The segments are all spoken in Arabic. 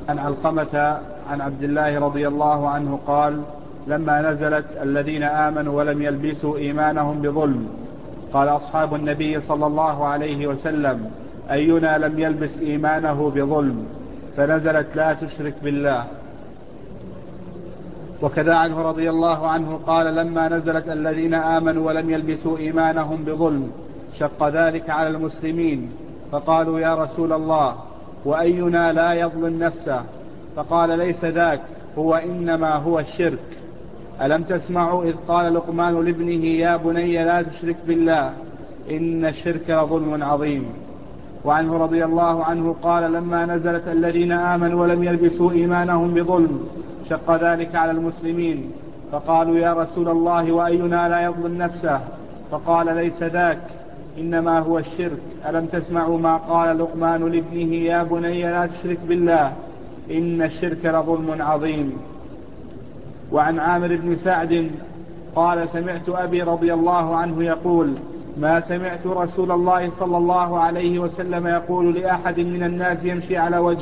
عن علقمة عن عبد الله رضي الله عنه قال: لما نزلت الذين آمنوا ولم يلبسوا إيمانهم بظلم، قال أصحاب النبي صلى الله عليه وسلم: أينا لم يلبس إيمانه بظلم؟ فنزلت: لا تشرك بالله. وكذا عنه رضي الله عنه قال: لما نزلت الذين آمنوا ولم يلبسوا إيمانهم بظلم شق ذلك على المسلمين، فقالوا: يا رسول الله، وأينا لا يظلم نفسه؟ فقال: ليس ذاك، هو إنما هو الشرك. ألم تسمعوا إذ قال لقمان لابنه: يا بني لا تشرك بالله إن الشرك لظلم عظيم. وعنه رضي الله عنه قال: لما نزلت الذين آمنوا ولم يلبسوا إيمانهم بظلم شق ذلك على المسلمين، فقالوا: يا رسول الله، وأينا لا يظلم نفسه؟ فقال: ليس ذاك، إنما هو الشرك. ألم تسمعوا ما قال لقمان لابنه: يا بني لا تشرك بالله إن الشرك لظلم عظيم. وعن عامر بن سعد قال: سمعت أبي رضي الله عنه يقول: ما سمعت رسول الله صلى الله عليه وسلم يقول لأحد من الناس يمشي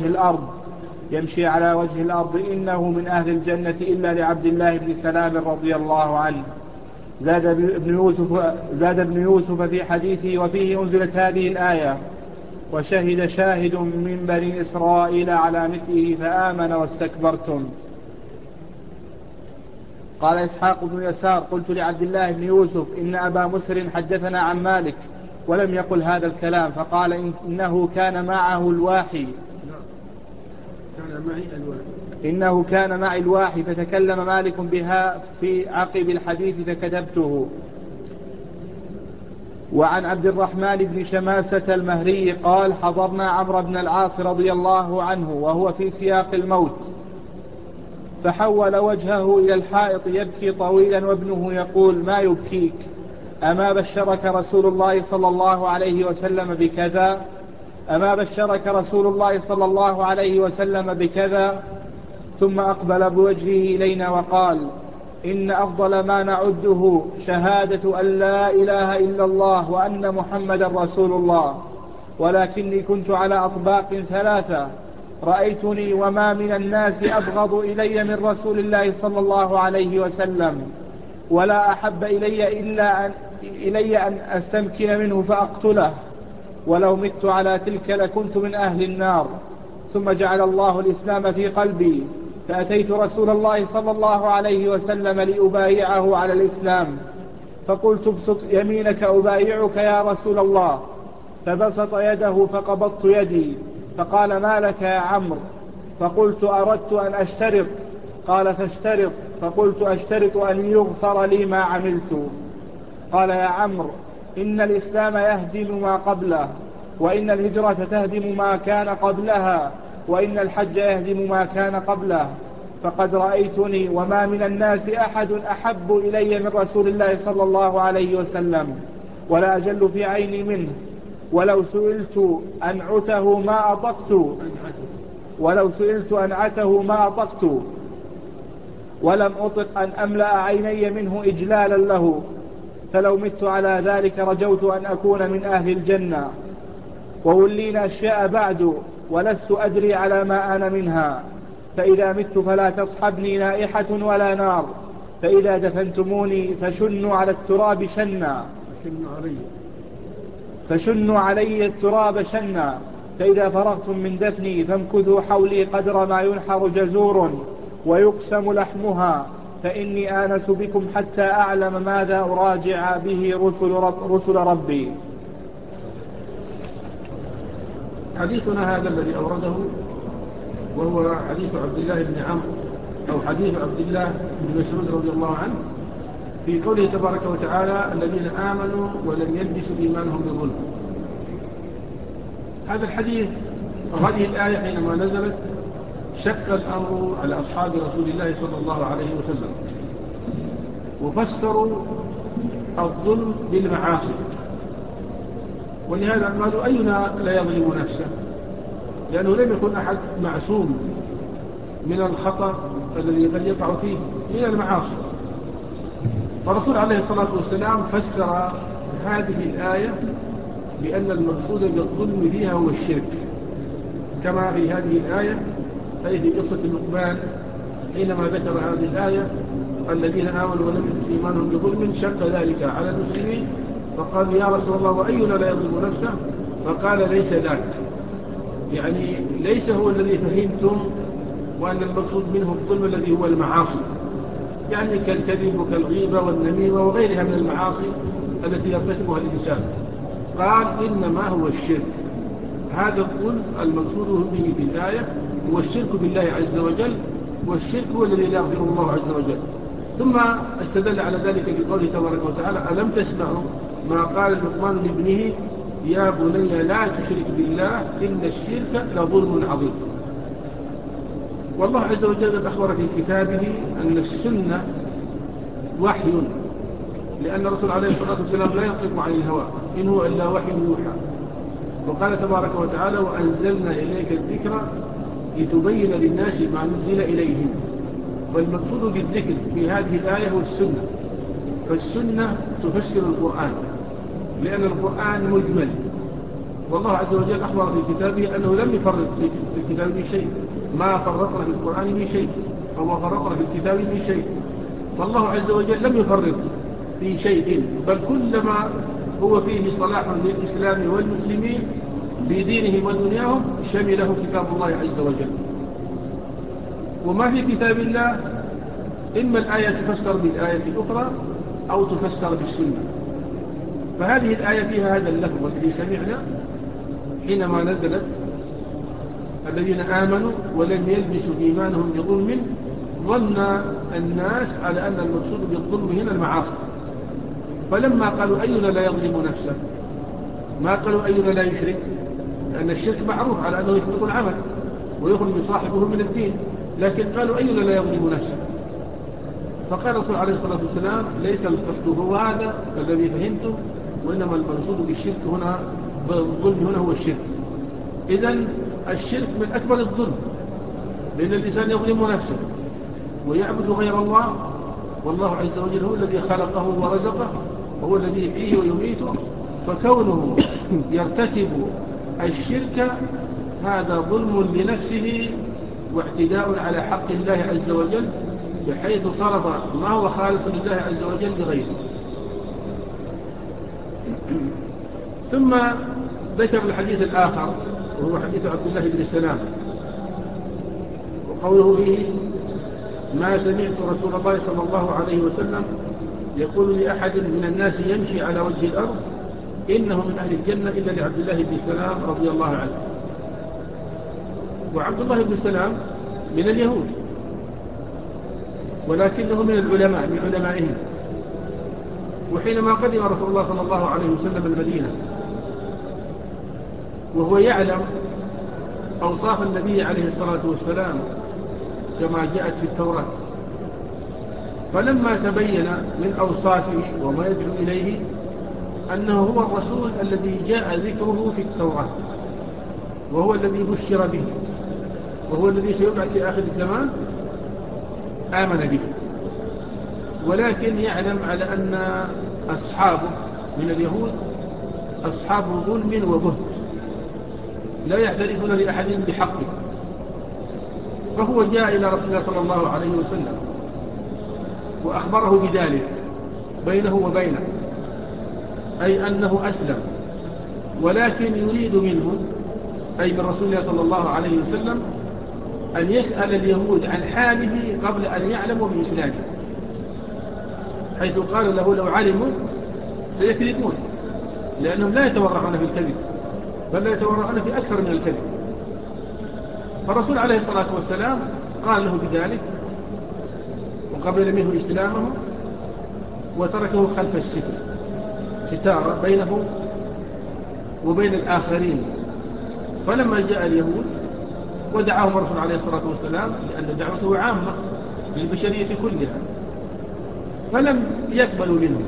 على وجه الأرض إنه من أهل الجنة إلا لعبد الله بن سلام رضي الله عنه. زاد ابن يوسف في حديثه: وفيه أنزلت هذه الآية: وشهد شاهد من بني إسرائيل على مثله فآمن واستكبرتم. قال إسحاق بن يسار: قلت لعبد الله بن يوسف: إن أبا مسر حدثنا عن مالك ولم يقل هذا الكلام، فقال: إنه كان معي الواحي فتكلم مالك بها في عقب الحديث فكتبته. وعن عبد الرحمن بن شماسة المهري قال: حضرنا عمرو بن العاص رضي الله عنه وهو في سياق الموت، فحول وجهه إلى الحائط يبكي طويلا، وابنه يقول: ما يبكيك؟ أما بشرك رسول الله صلى الله عليه وسلم بكذا؟ ثم أقبل بوجهه إلينا وقال: إن أفضل ما نعده شهادة أن لا إله إلا الله وأن محمد رسول الله، ولكني كنت على أطباق ثلاثة، رأيتني وما من الناس أبغض إلي من رسول الله صلى الله عليه وسلم، ولا أحب إلي أن أستمكن منه فأقتله، ولو مت على تلك لكنت من أهل النار. ثم جعل الله الإسلام في قلبي، فأتيت رسول الله صلى الله عليه وسلم لأبايعه على الإسلام، فقلت: ابسط يمينك أبايعك يا رسول الله. فبسط يده فقبضت يدي، فقال: ما لك يا عمرو؟ فقلت: أردت أن أشترط. قال: فاشترط. فقلت: أشترط أن يغفر لي ما عملت. قال: يا عمرو، إن الإسلام يهدم ما قبله، وإن الهجرة تهدم ما كان قبلها، وإن الحج يهدم ما كان قبله، فقد رأيتني وما من الناس أحد أحب إلي من رسول الله صلى الله عليه وسلم، ولا أجل في عيني منه، ولو سئلت أنعته ما أطقت، ولم أطق أن أملأ عيني منه إجلالا له، فلو مت على ذلك رجوت أن أكون من أهل الجنة. وولينا أشياء بعد ولست أدري على ما أنا منها، فإذا مت فلا تصحبني نائحة ولا نار، فإذا دفنتموني فشنوا علي التراب شنا، فإذا فرغتم من دفني فامكثوا حولي قدر ما ينحر جزور ويقسم لحمها، فإني آنس بكم حتى أعلم ماذا أراجع به رسل ربي. حديثنا هذا الذي أورده وهو حديث عبد الله بن عمرو أو حديث عبد الله بن مسعود رضي الله عنه في قوله تبارك وتعالى: الذين آمنوا ولم يلبسوا إيمانهم بظلم. هذا الحديث وهذه الآية حينما نزلت شق الأمر على أصحاب رسول الله صلى الله عليه وسلم، وفسروا الظلم بالمعاصي، ولهذا قالوا: أينا لا يظلم نفسه؟ لأنه لم يكن أحد معصوم من الخطأ الذي قد يقع فيه من المعاصي. فالرسول عليه الصلاة والسلام فسر هذه الآية بأن المقصود بالظلم فيها هو الشرك، كما في هذه الآية: أي في قصة لقمان حينما ذكر هذه الآية الذين آمنوا ولم يلبسوا إيمانهم بظلم شق ذلك على المسلمين فقالوا يا رسول الله وأينا لا يظلم نفسه فقال ليس ذاك، يعني ليس هو الذي فهمتم وأن المقصود منه الظلم الذي هو المعاصي، يعني كالكذب وكالغيبة والنميمة وغيرها من المعاصي التي يرتكبها الإنسان. قال إنما هو الشرك، هذا الظلم المقصود به في الآية هو الشرك بالله عز وجل، والشرك هو الذي لا يغفره الله عز وجل. ثم استدل على ذلك بقوله تبارك وتعالى ألم تسمعوا ما قال لقمان لابنه يا بني لا تشرك بالله إن الشرك لظلم عظيم. والله عز وجل قد أخبر في كتابه أن السنة وحي، لأن الرسول عليه الصلاة والسلام لا ينطق عن الهوى إن هو إلا وحي يوحى. وقال تبارك وتعالى وأنزلنا إليك الذكر لتبين للناس ما نزل إليهم. فالمقصود بالذكر في هذه الآية هو السنة، فالسنة تفسر القرآن لأن القرآن مجمل، والله عز وجل أخبر في كتابه أنه لم يفرط في الكتاب من شيء، ما فرطنا في القرآن من شيء وما فرطنا في الكتاب من شيء. فالله عز وجل لم يفرط في شيء، بل كلما هو فيه صلاح للإسلام والمسلمين بدينهم ودنياهم شمله كتاب الله عز وجل. وما في كتاب الله إما الآية تفسر بالآية الأخرى أو تفسر بالسنة. فهذه الآية فيها هذا اللفظ الذي سمعنا حينما نزلت الذين آمنوا ولم يلبسوا إيمانهم بظلم ظن الناس على أن المقصود بالظلم هنا المعاصي، فلما قالوا أينا لا يظلم نفسه ما قالوا أينا لا يشرك، لأن الشرك معروف على أنه يخلق العمل ويخرج صاحبه من الدين، لكن قالوا أينا لا يظلم نفسه. فقال الرسول عليه الصلاة والسلام ليس القصد هو هذا الذي فهمته، وإنما المقصود بالشرك هنا بالظلم هنا هو الشرك. إذن الشرك من أكبر الظلم، لأن الإنسان يظلم نفسه ويعبد غير الله، والله عز وجل هو الذي خلقه ورزقه وهو الذي يحييه ويميته، فكونه يرتكب الشرك هذا ظلم لنفسه واعتداء على حق الله عز وجل، بحيث صرف ما هو خالص لله عز وجل لغيره. ثم ذكر الحديث الآخر وهو حديث عبد الله بن سلام وقوله فيه ما سمعت رسول الله صلى الله عليه وسلم يقول لأحد من الناس يمشي على وجه الأرض إنه من أهل الجنة إلا لعبد الله بن سلام رضي الله عنه. وعبد الله بن سلام من اليهود ولكنه من العلماء من علمائهم. وحينما قدم رسول الله صلى الله عليه وسلم المدينة وهو يعلم أوصاف النبي عليه الصلاة والسلام كما جاءت في التوراة، فلما تبين من أوصافه وما يدعو إليه أنه هو الرسول الذي جاء ذكره في التوراة وهو الذي بشر به وهو الذي سيبعث في آخر الزمان، آمن به. ولكن يعلم على أن أصحابه من اليهود أصحاب ظلم وبهت لا يعترفون لأحد بحقه، فهو جاء إلى رسول الله صلى الله عليه وسلم وأخبره بذلك بينه وبينه، أي أنه أسلم، ولكن يريد منه أي من رسول الله صلى الله عليه وسلم أن يسأل اليهود عن حاله قبل أن يعلموا بإسلامه، حيث قال له لو علموا سيكذبون، لأنهم لا يتورعون في الكذب بل لا يتورعون في أكثر من الكذب. فالرسول عليه الصلاة والسلام قال له بذلك وقبل منه إسلامه وتركه خلف الستر ستارة بينه وبين الآخرين. فلما جاء اليهود ودعاهم الرسول عليه الصلاة والسلام لأن دعوته عامة للبشرية كلها، فلم يقبلوا منه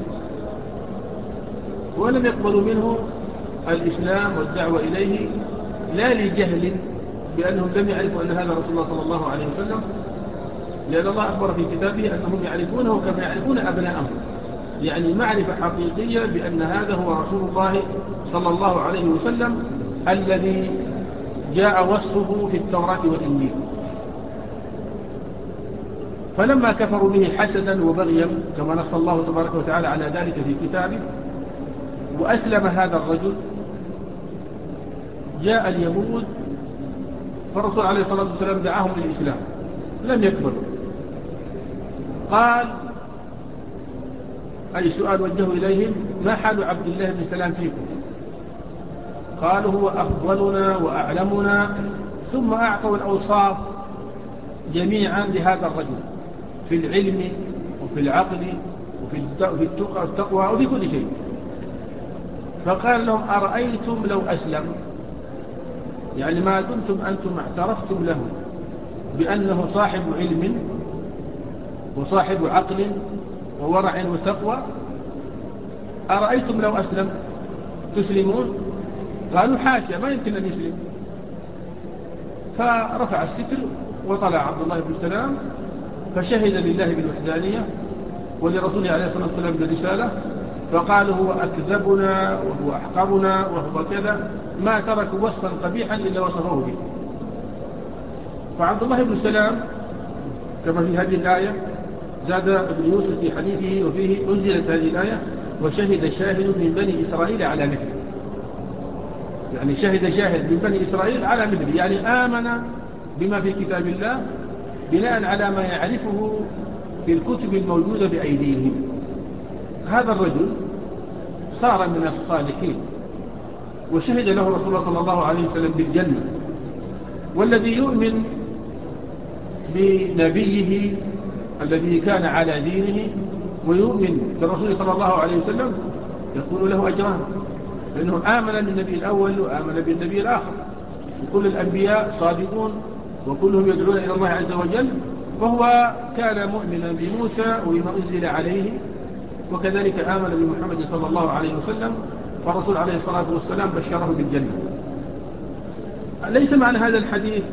ولم يقبلوا منه الإسلام والدعوة إليه، لا لجهل بأنهم لم يعرفوا أن هذا رسول الله صلى الله عليه وسلم، لأن الله أخبر في كتابه أنهم يعرفونه كما يعرفون أبناءهم، يعني معرفة حقيقية بأن هذا هو رسول الله صلى الله عليه وسلم الذي جاء وصفه في التوراة والإنجيل. فلما كفروا به حسدا وبغيا كما نص الله تبارك وتعالى على ذلك في كتابه، وأسلم هذا الرجل، جاء اليهود فالرسول عليه الصلاة والسلام دعاهم للإسلام، لم يقبلوا. قال أي سؤال وجهه إليهم: ما حال عبد الله بن سلام فيكم؟ قالوا: هو أفضلنا وأعلمنا. ثم أعطوا الأوصاف جميعا لهذا الرجل في العلم وفي العقل وفي التقوى وفي كل شيء. فقال لهم: أرأيتم لو أسلم، يعني ما دمتم أنتم اعترفتم له بأنه صاحب علم وصاحب عقل وورع وتقوى، أرأيتم لو أسلم تسلمون؟ قالوا: حاشا، ما يمكن أن يسلم. فرفع الستر وطلع عبد الله بن سلام، فشهد لله بالوحدانية ولرسوله عليه الصلاة والسلام بالرسالة، فقالوا: هو أكذبنا وهو أحقرنا وهو كذا، ما تركوا وصفا قبيحا إلا وصفوه به. فعبد الله بن سلام كما في هذه الآية زاد ابن يوسف في حديثه وفيه أنزلت هذه الآية: وشهد شاهد من بني إسرائيل على مثله. يعني شهد شاهد من بني إسرائيل على مثله، يعني آمن بما في كتاب الله بناء على ما يعرفه في الكتب الموجودة بأيديهم. هذا الرجل صار من الصالحين، وشهد له رسول الله صلى الله عليه وسلم بالجنة. والذي يؤمن بنبيه الذي كان على دينه ويؤمن برسوله صلى الله عليه وسلم يكون له أجران، لأنه آمن بالنبي الأول وآمن بالنبي الآخر، وكل الأنبياء صادقون وكلهم يدعون إلى الله عز وجل. وهو كان مؤمنا بموسى وبما أنزل عليه، وكذلك آمن بمحمد صلى الله عليه وسلم، فالرسول عليه الصلاة والسلام بشره بالجنة. ليس معنى هذا الحديث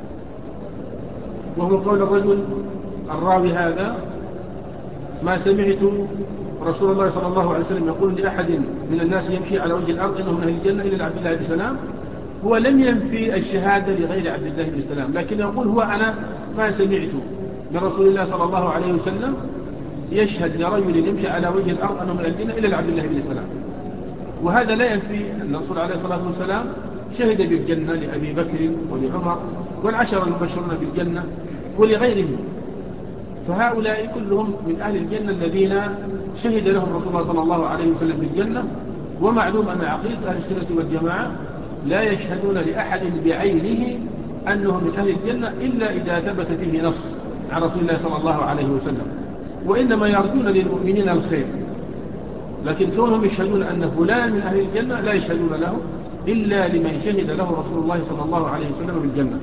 وهو قول الرجل الراوي هذا: ما سمعت رسول الله صلى الله عليه وسلم يقول لأحد من الناس يمشي على وجه الأرض إنه من أهل الجنة إلا لعبد الله بن سلام. هو لم ينفي الشهادة لغير عبد الله بن سلام، لكن يقول: هو أنا ما سمعت من رسول الله صلى الله عليه وسلم يشهد لرجل يمشي على وجه الأرض أنه من الجنة إلا لعبد الله بن سلام. وهذا لا ينفي أن الرسول عليه الصلاة والسلام شهد بالجنة لأبي بكر ولعمر والعشر المبشرون بالجنة ولغيرهم، فهؤلاء كلهم من أهل الجنة الذين شهد لهم رسول الله صلى الله عليه وسلم بالجنة. ومعلوم أن عقيدة أهل السنة والجماعة لا يشهدون لأحد بعينه أنه من أهل الجنة إلا إذا ثبت فيه نص عن رسول الله صلى الله عليه وسلم، وإنما يرجون للمؤمنين الخير. لكن كونهم يشهدون أن فلان من أهل الجنة لا يشهدون له إلا لمن شهد له رسول الله صلى الله عليه وسلم بالجنة.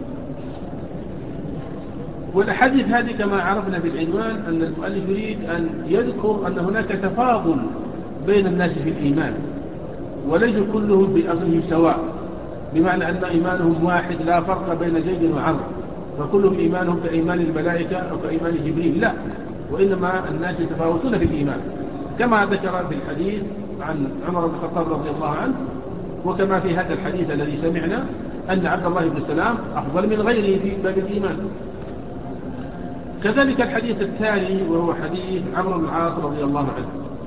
والأحاديث هذه كما عرفنا في العنوان أن المؤلف يريد أن يذكر أن هناك تفاضل بين الناس في الإيمان، وليس كلهم بأصله سواء، بمعنى أن إيمانهم واحد لا فرق بين زيد وعمر فكلهم إيمانهم كإيمان الملائكة أو كإيمان جبريل، لا، وإنما الناس يتفاوتون في الإيمان، كما ذكر في الحديث عن عمر بن الخطاب رضي الله عنه، وكما في هذا الحديث الذي سمعنا أن عبد الله بن سلام أفضل من غيره في باب الإيمان. كذلك الحديث التالي وهو حديث عمرو بن العاص رضي الله عنه.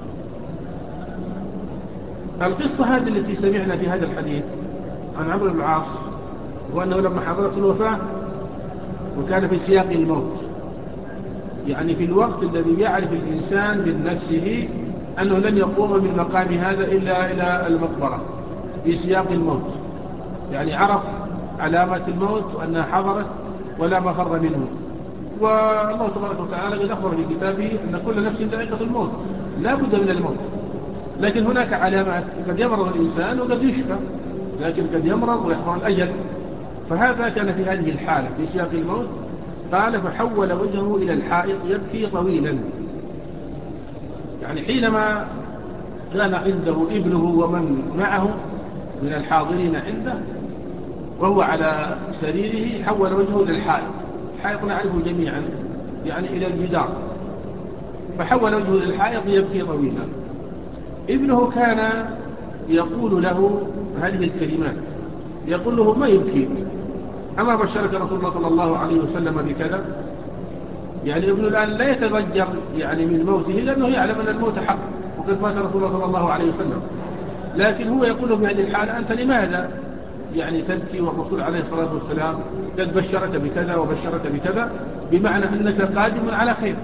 القصة هذه التي سمعنا في هذا الحديث عن عمرو بن العاص، وأنه لما حضرت الوفاة وكان في سياق الموت، يعني في الوقت الذي يعرف الإنسان من نفسه أنه لن يقوم من مقام هذا إلا إلى المقبرة في سياق الموت، يعني عرف علامة الموت وأنها حضرت ولا مفر منه. والله تبارك وتعالى قد أخبر في كتابه أن كل نفس ذائقة الموت، لا بد من الموت، لكن هناك علامات، قد يمرض الإنسان وقد يشفى، لكن قد يمرض ويحضر الأجل. فهذا كان في هذه الحالة في سياق الموت. قال: فحول وجهه إلى الحائط يبكي طويلا، يعني حينما كان عنده ابنه ومن معه من الحاضرين عنده وهو على سريره، حول وجهه إلى الحائط. الحائط نعرفه جميعا، يعني إلى الجدار، فحول وجهه إلى الحائط يبكي طويلا. ابنه كان يقول له هذه الكلمات، يقول له: ما يبكيك؟ أما بشرك رسول الله صلى الله عليه وسلم بكذا؟ يعني ابنه الآن لا يتضجر يعني من موته لأنه يعلم أن الموت حق وقد مات رسول الله صلى الله عليه وسلم، لكن هو يقول في هذه الحالة أنت لماذا يعني تبكي والرسول عليه الصلاة والسلام قد بشرك بكذا وبشرك بكذا، بمعنى أنك قادم على خير.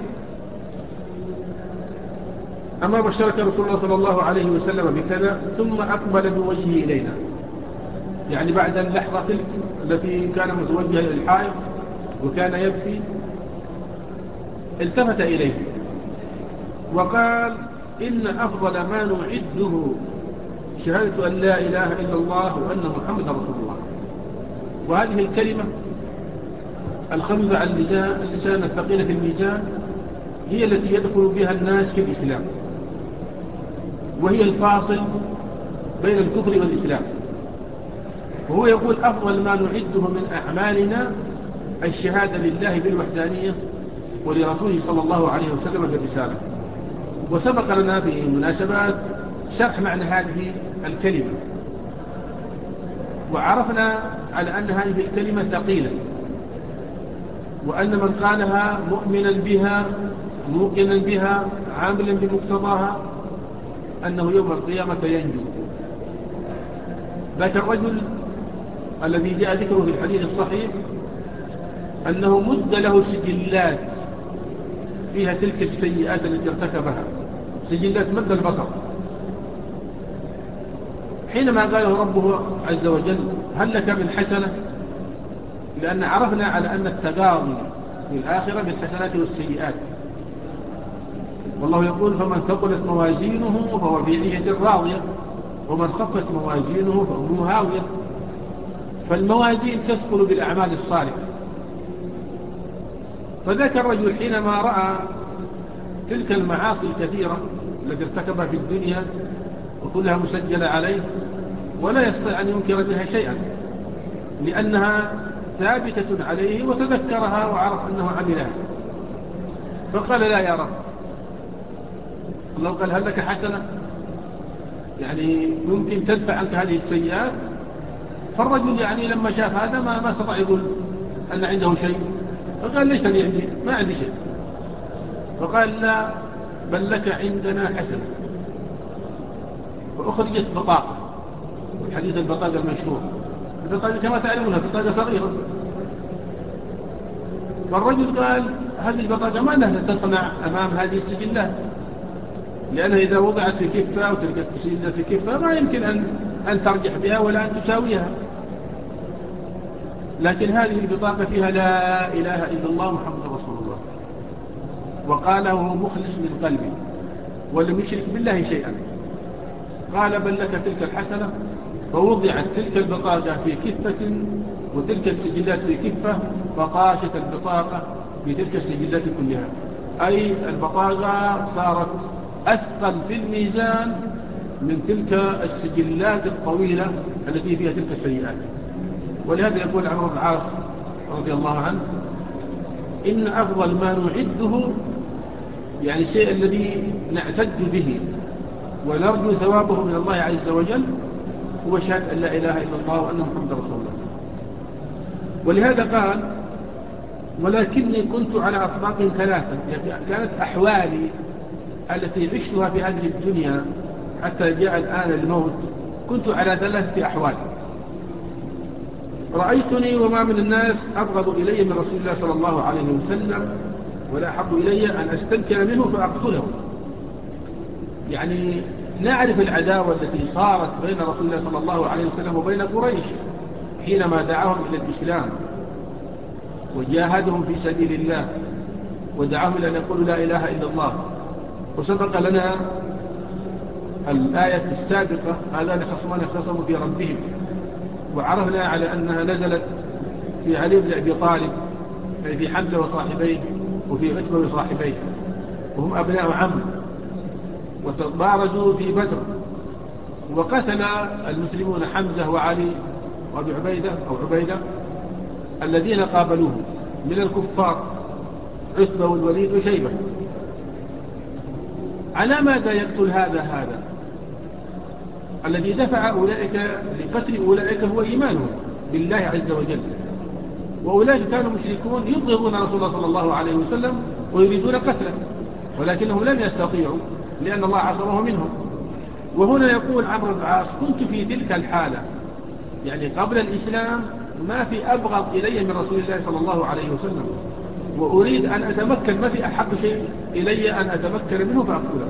أما بشرك رسول الله صلى الله عليه وسلم بكذا ثم أقبل بوجهه إلينا، يعني بعد اللحظة تلك التي كان متوجها إلى الحائط وكان يبكي التفت إليه وقال إن أفضل ما نعده شهادة أن لا إله إلا الله وأن محمد رسول الله. وهذه الكلمة الخفيفة على اللسان الثقيلة في الميزان هي التي يدخل بها الناس في الإسلام، وهي الفاصل بين الكفر والإسلام. وهو يقول أفضل ما نعده من أعمالنا الشهادة لله بالوحدانية ولرسوله صلى الله عليه وسلم بالرسالة. وسبق لنا في مناسبات شرح معنى هذه الكلمة، وعرفنا على أن هذه الكلمة ثقيلة، وأن من قالها مؤمنا بها موقنا بها عاملا بمقتضاها أنه يوم القيامة ينجو. ذاك الرجل الذي جاء ذكره في الحديث الصحيح أنه مد له سجلات فيها تلك السيئات التي ارتكبها، سجلات مد البصر. حينما قاله ربه عز وجل هل لك من حسنة، لأن عرفنا على أن التقاضي في الآخرة بالحسنات والسيئات، والله يقول فمن ثقلت موازينه فهو في عيشة راضية ومن خفت موازينه فأمه هاوية. فالموازين تثقل بالأعمال الصالحة. فذاك الرجل حينما رأى تلك المعاصي الكثيرة التي ارتكبها في الدنيا وكلها مسجلة عليه ولا يستطيع أن ينكر منها شيئا لأنها ثابتة عليه وتذكرها وعرف أنه عملها، فقال لا يا رب. الله قال هل لك حسنة، يعني ممكن تدفع عنك هذه السيئات. فالرجل يعني لما شاف هذا ما استطاع يقول أن عنده شيء، فقال ليس لي عندي، ما عندي شيء. فقال لا بل لك عندنا حسنة. فأخرجت بطاقة، حديث البطاقة المشهور، البطاقة كما تعلمونها بطاقة صغيرة. فالرجل قال هذه البطاقة ما لها تصنع أمام هذه السجلات، لأنها إذا وضعت في كفة وتلك السجلات في كفة ما يمكن أن ترجح بها ولا أن تساويها. لكن هذه البطاقة فيها لا إله إلا الله محمد رسول الله، وقاله مخلص من قلبه ولم يشرك بالله شيئا. قال بل لك تلك الحسنة. فوضعت تلك البطاقة في كفة وتلك السجلات في كفة، فقاشت البطاقة بتلك السجلات كلها، أي البطاقة صارت أثقل في الميزان من تلك السجلات الطويلة التي فيها تلك السيئات. ولهذا يقول عمرو بن العاص رضي الله عنه إن أفضل ما نعده، يعني الشيء الذي نعتد به ونرجو ثوابه من الله عز وجل، هو شهادة أن لا إله إلا الله وأن محمد رسول الله. ولهذا قال ولكني كنت على أطباق ثلاثة، كانت أحوالي التي عشتها في هذه الدنيا حتى جاء الآن الموت كنت على ثلاثة أحوال. رأيتني وما من الناس أبغض إلي من رسول الله صلى الله عليه وسلم ولا أحب إلي أن أستنكر منه فأقتله. يعني نعرف العداوة التي صارت بين رسول الله صلى الله عليه وسلم وبين قريش حينما دعاهم إلى الإسلام وجاهدهم في سبيل الله ودعاهم إلى أن يقولوا لا إله إلا الله. وسبق لنا الآية السابقة هذان خصمان اختصموا في ربهم، وعرفنا على أنها نزلت في علي بن أبي طالب، أي في حمزة وصاحبيه وفي عتبة وصاحبيه، وهم أبناء عم، وتبارزوا في بدر، وقتل المسلمون حمزة وعلي وأبي عبيدة أو عبيدة الذين قابلوه من الكفار عتبة والوليد وشيبة. على ماذا يقتل هذا الذي دفع أولئك لقتل أولئك هو إيمانهم بالله عز وجل. وأولئك كانوا مشركون يبغضون رسول الله صلى الله عليه وسلم ويريدون قتله، ولكنهم لم يستطيعوا لأن الله عصمه منهم. وهنا يقول عمرو بن العاص: كنت في تلك الحالة، يعني قبل الإسلام ما في أبغض إلي من رسول الله صلى الله عليه وسلم، وأريد أن أتمكن، ما في أحب شيء إلي أن أتمكن منه فأقتله.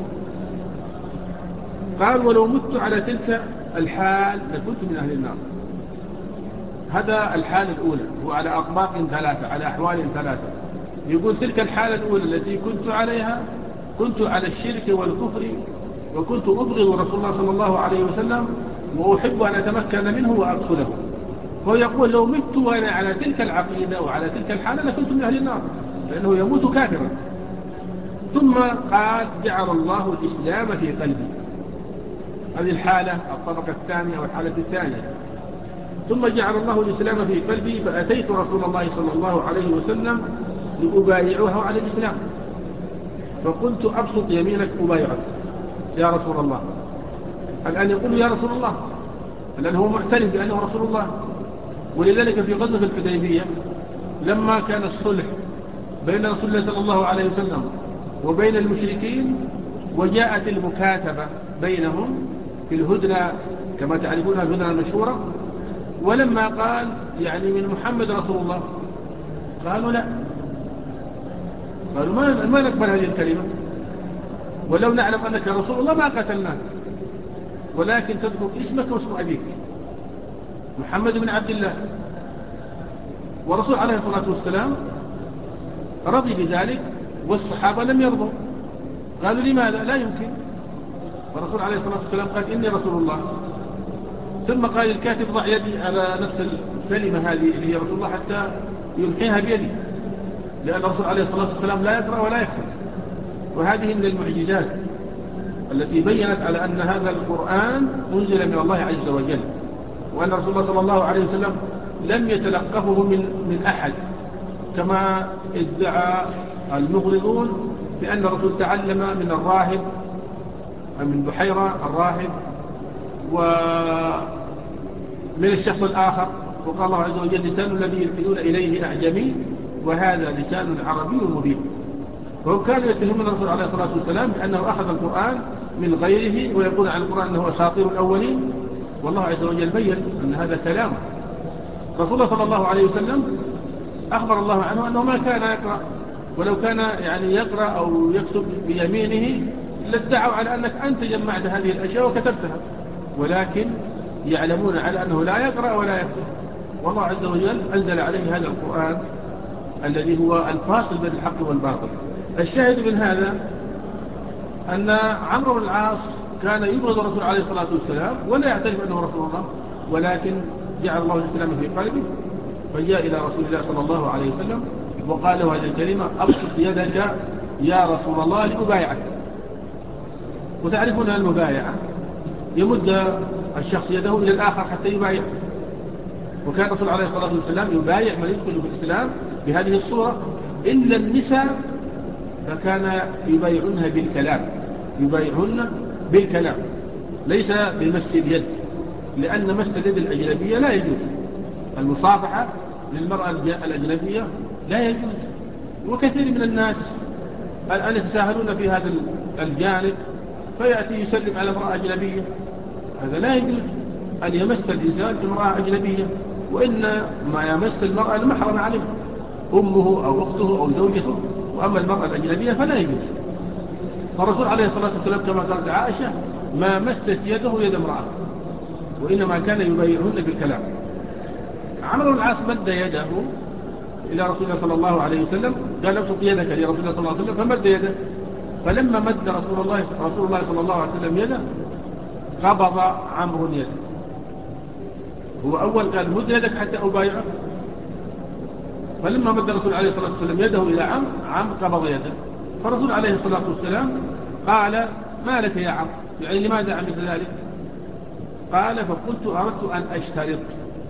قال: ولو مت على تلك الحال لكنت من أهل النار. هذا الحالة الأولى، هو على أطباق ثلاثة، على أحوال ثلاثة. يقول: تلك الحالة الأولى التي كنت عليها، كنت على الشرك والكفر، وكنت أبغض رسول الله صلى الله عليه وسلم وأحب أن أتمكن منه وأقتله. هو يقول: لو مت وأنا على تلك العقيدة وعلى تلك الحالة لكنت من أهل النار، لأنه يموت كافرا. ثم قال: جعل الله الإسلام في قلبي. هذه الحالة الطبقة الثانية أو الحالة الثانية. ثم جعل الله الإسلام في قلبي فأتيت رسول الله صلى الله عليه وسلم لأبايعه على الإسلام، فقلت: أبسط يمينك أبايعك يا رسول الله. الآن يقول يا رسول الله، الآن هو معترف بأنه رسول الله. ولذلك في غزوة الحديبية لما كان الصلح بين رسول الله صلى الله عليه وسلم وبين المشركين، وجاءت المكاتبة بينهم في الهدنة كما تعرفون الهدنة المشهورة، ولما قال يعني من محمد رسول الله، قالوا لا، قالوا ما نقبل هذه الكلمة، ولو نعلم أنك رسول الله ما قتلناك، ولكن تذكر اسمك واسم أبيك محمد بن عبد الله. ورسول عليه الصلاة والسلام رضي بذلك، والصحابة لم يرضوا، قالوا لماذا؟ لا يمكن. والرسول عليه الصلاة والسلام قال: إني رسول الله. ثم قال الكاتب: ضع يدي على نفس الكلمة هذه اللي هي رسول الله حتى يمحيها بيدي، لأن الرسول عليه الصلاة والسلام لا يقرأ ولا يكتب. وهذه من المعجزات التي بيّنت على أن هذا القرآن أنزل من الله عز وجل، وأن رسول الله صلى الله عليه وسلم لم يتلقفه من أحد كما ادعى المغرضون بأن الرسول تعلم من الراهب، من بحيرة الراهب، ومن الشخص الآخر. وقال الله عز وجل: لسان الذي يلحدون إليه أعجمي وهذا لسان عربي مبين. وهم كانوا يتهمون الرسول عليه الصلاة والسلام بأنه أخذ القرآن من غيره، ويقول عن القرآن أنه أساطير الأولين، والله عز وجل بيّن أن هذا كلام رسول الله صلى الله عليه وسلم. أخبر الله عنه أنه ما كان يقرأ، ولو كان يعني يقرأ أو يكتب بيمينه لادعوا على أنك أنت جمعت هذه الأشياء وكتبتها، ولكن يعلمون على أنه لا يقرأ ولا يكتب. والله عز وجل أنزل عليه هذا القرآن الذي هو الفاصل بين الحق والباطل. الشاهد من هذا أن عمرو بن العاص كان يبغض الرسول عليه الصلاة والسلام ولا يعترف أنه رسول الله، ولكن جعل الله الإسلام في قلبه، فجاء إلى رسول الله صلى الله عليه وسلم وقال له هذه الكلمة: أبسط يدك يا رسول الله لأبايعك. وتعرفون المبايعة يمد الشخص يده إلى الآخر حتى يبايع، وكان الرسول عليه الصلاة والسلام يبايع من يدخل في الإسلام بهذه الصورة، إلا النساء فكان يبايعونها بالكلام، يبايعون بالكلام ليس بمس اليد، لأن مس اليد الأجنبية لا يجوز، المصافحة للمرأة الأجنبية لا يجوز. وكثير من الناس الآن يتساهلون في هذا الجانب، فيأتي يسلم على امرأة أجنبية، هذا لا يجوز أن يمس الإنسان امرأة أجنبية، وإن ما يمس المرأة المحرم عليه أمه أو أخته أو زوجته، وأما المرأة الأجنبية فلا يجوز. فالرسول عليه الصلاة والسلام كما قالت عائشة: ما مست يده يد امرأة، وإنما كان يبايعهن بالكلام. عمرو بن العاص مد يده إلى رسول الله صلى الله عليه وسلم، قال: ابسط يدك لرسول الله صلى الله عليه وسلم، فمد يده. فلما مد رسول الله صلى الله عليه وسلم يده قبض عمرو يده. هو أول قال: مد يدك حتى أبايعه، فلما مد الرسول عليه الصلاة والسلام يده إلى عمرو قبض يده. فالرسول عليه الصلاة والسلام قال: ما لك يا عمرو؟ يعني لماذا عملت ذلك؟ قال: فقلت أردت أن أشترط.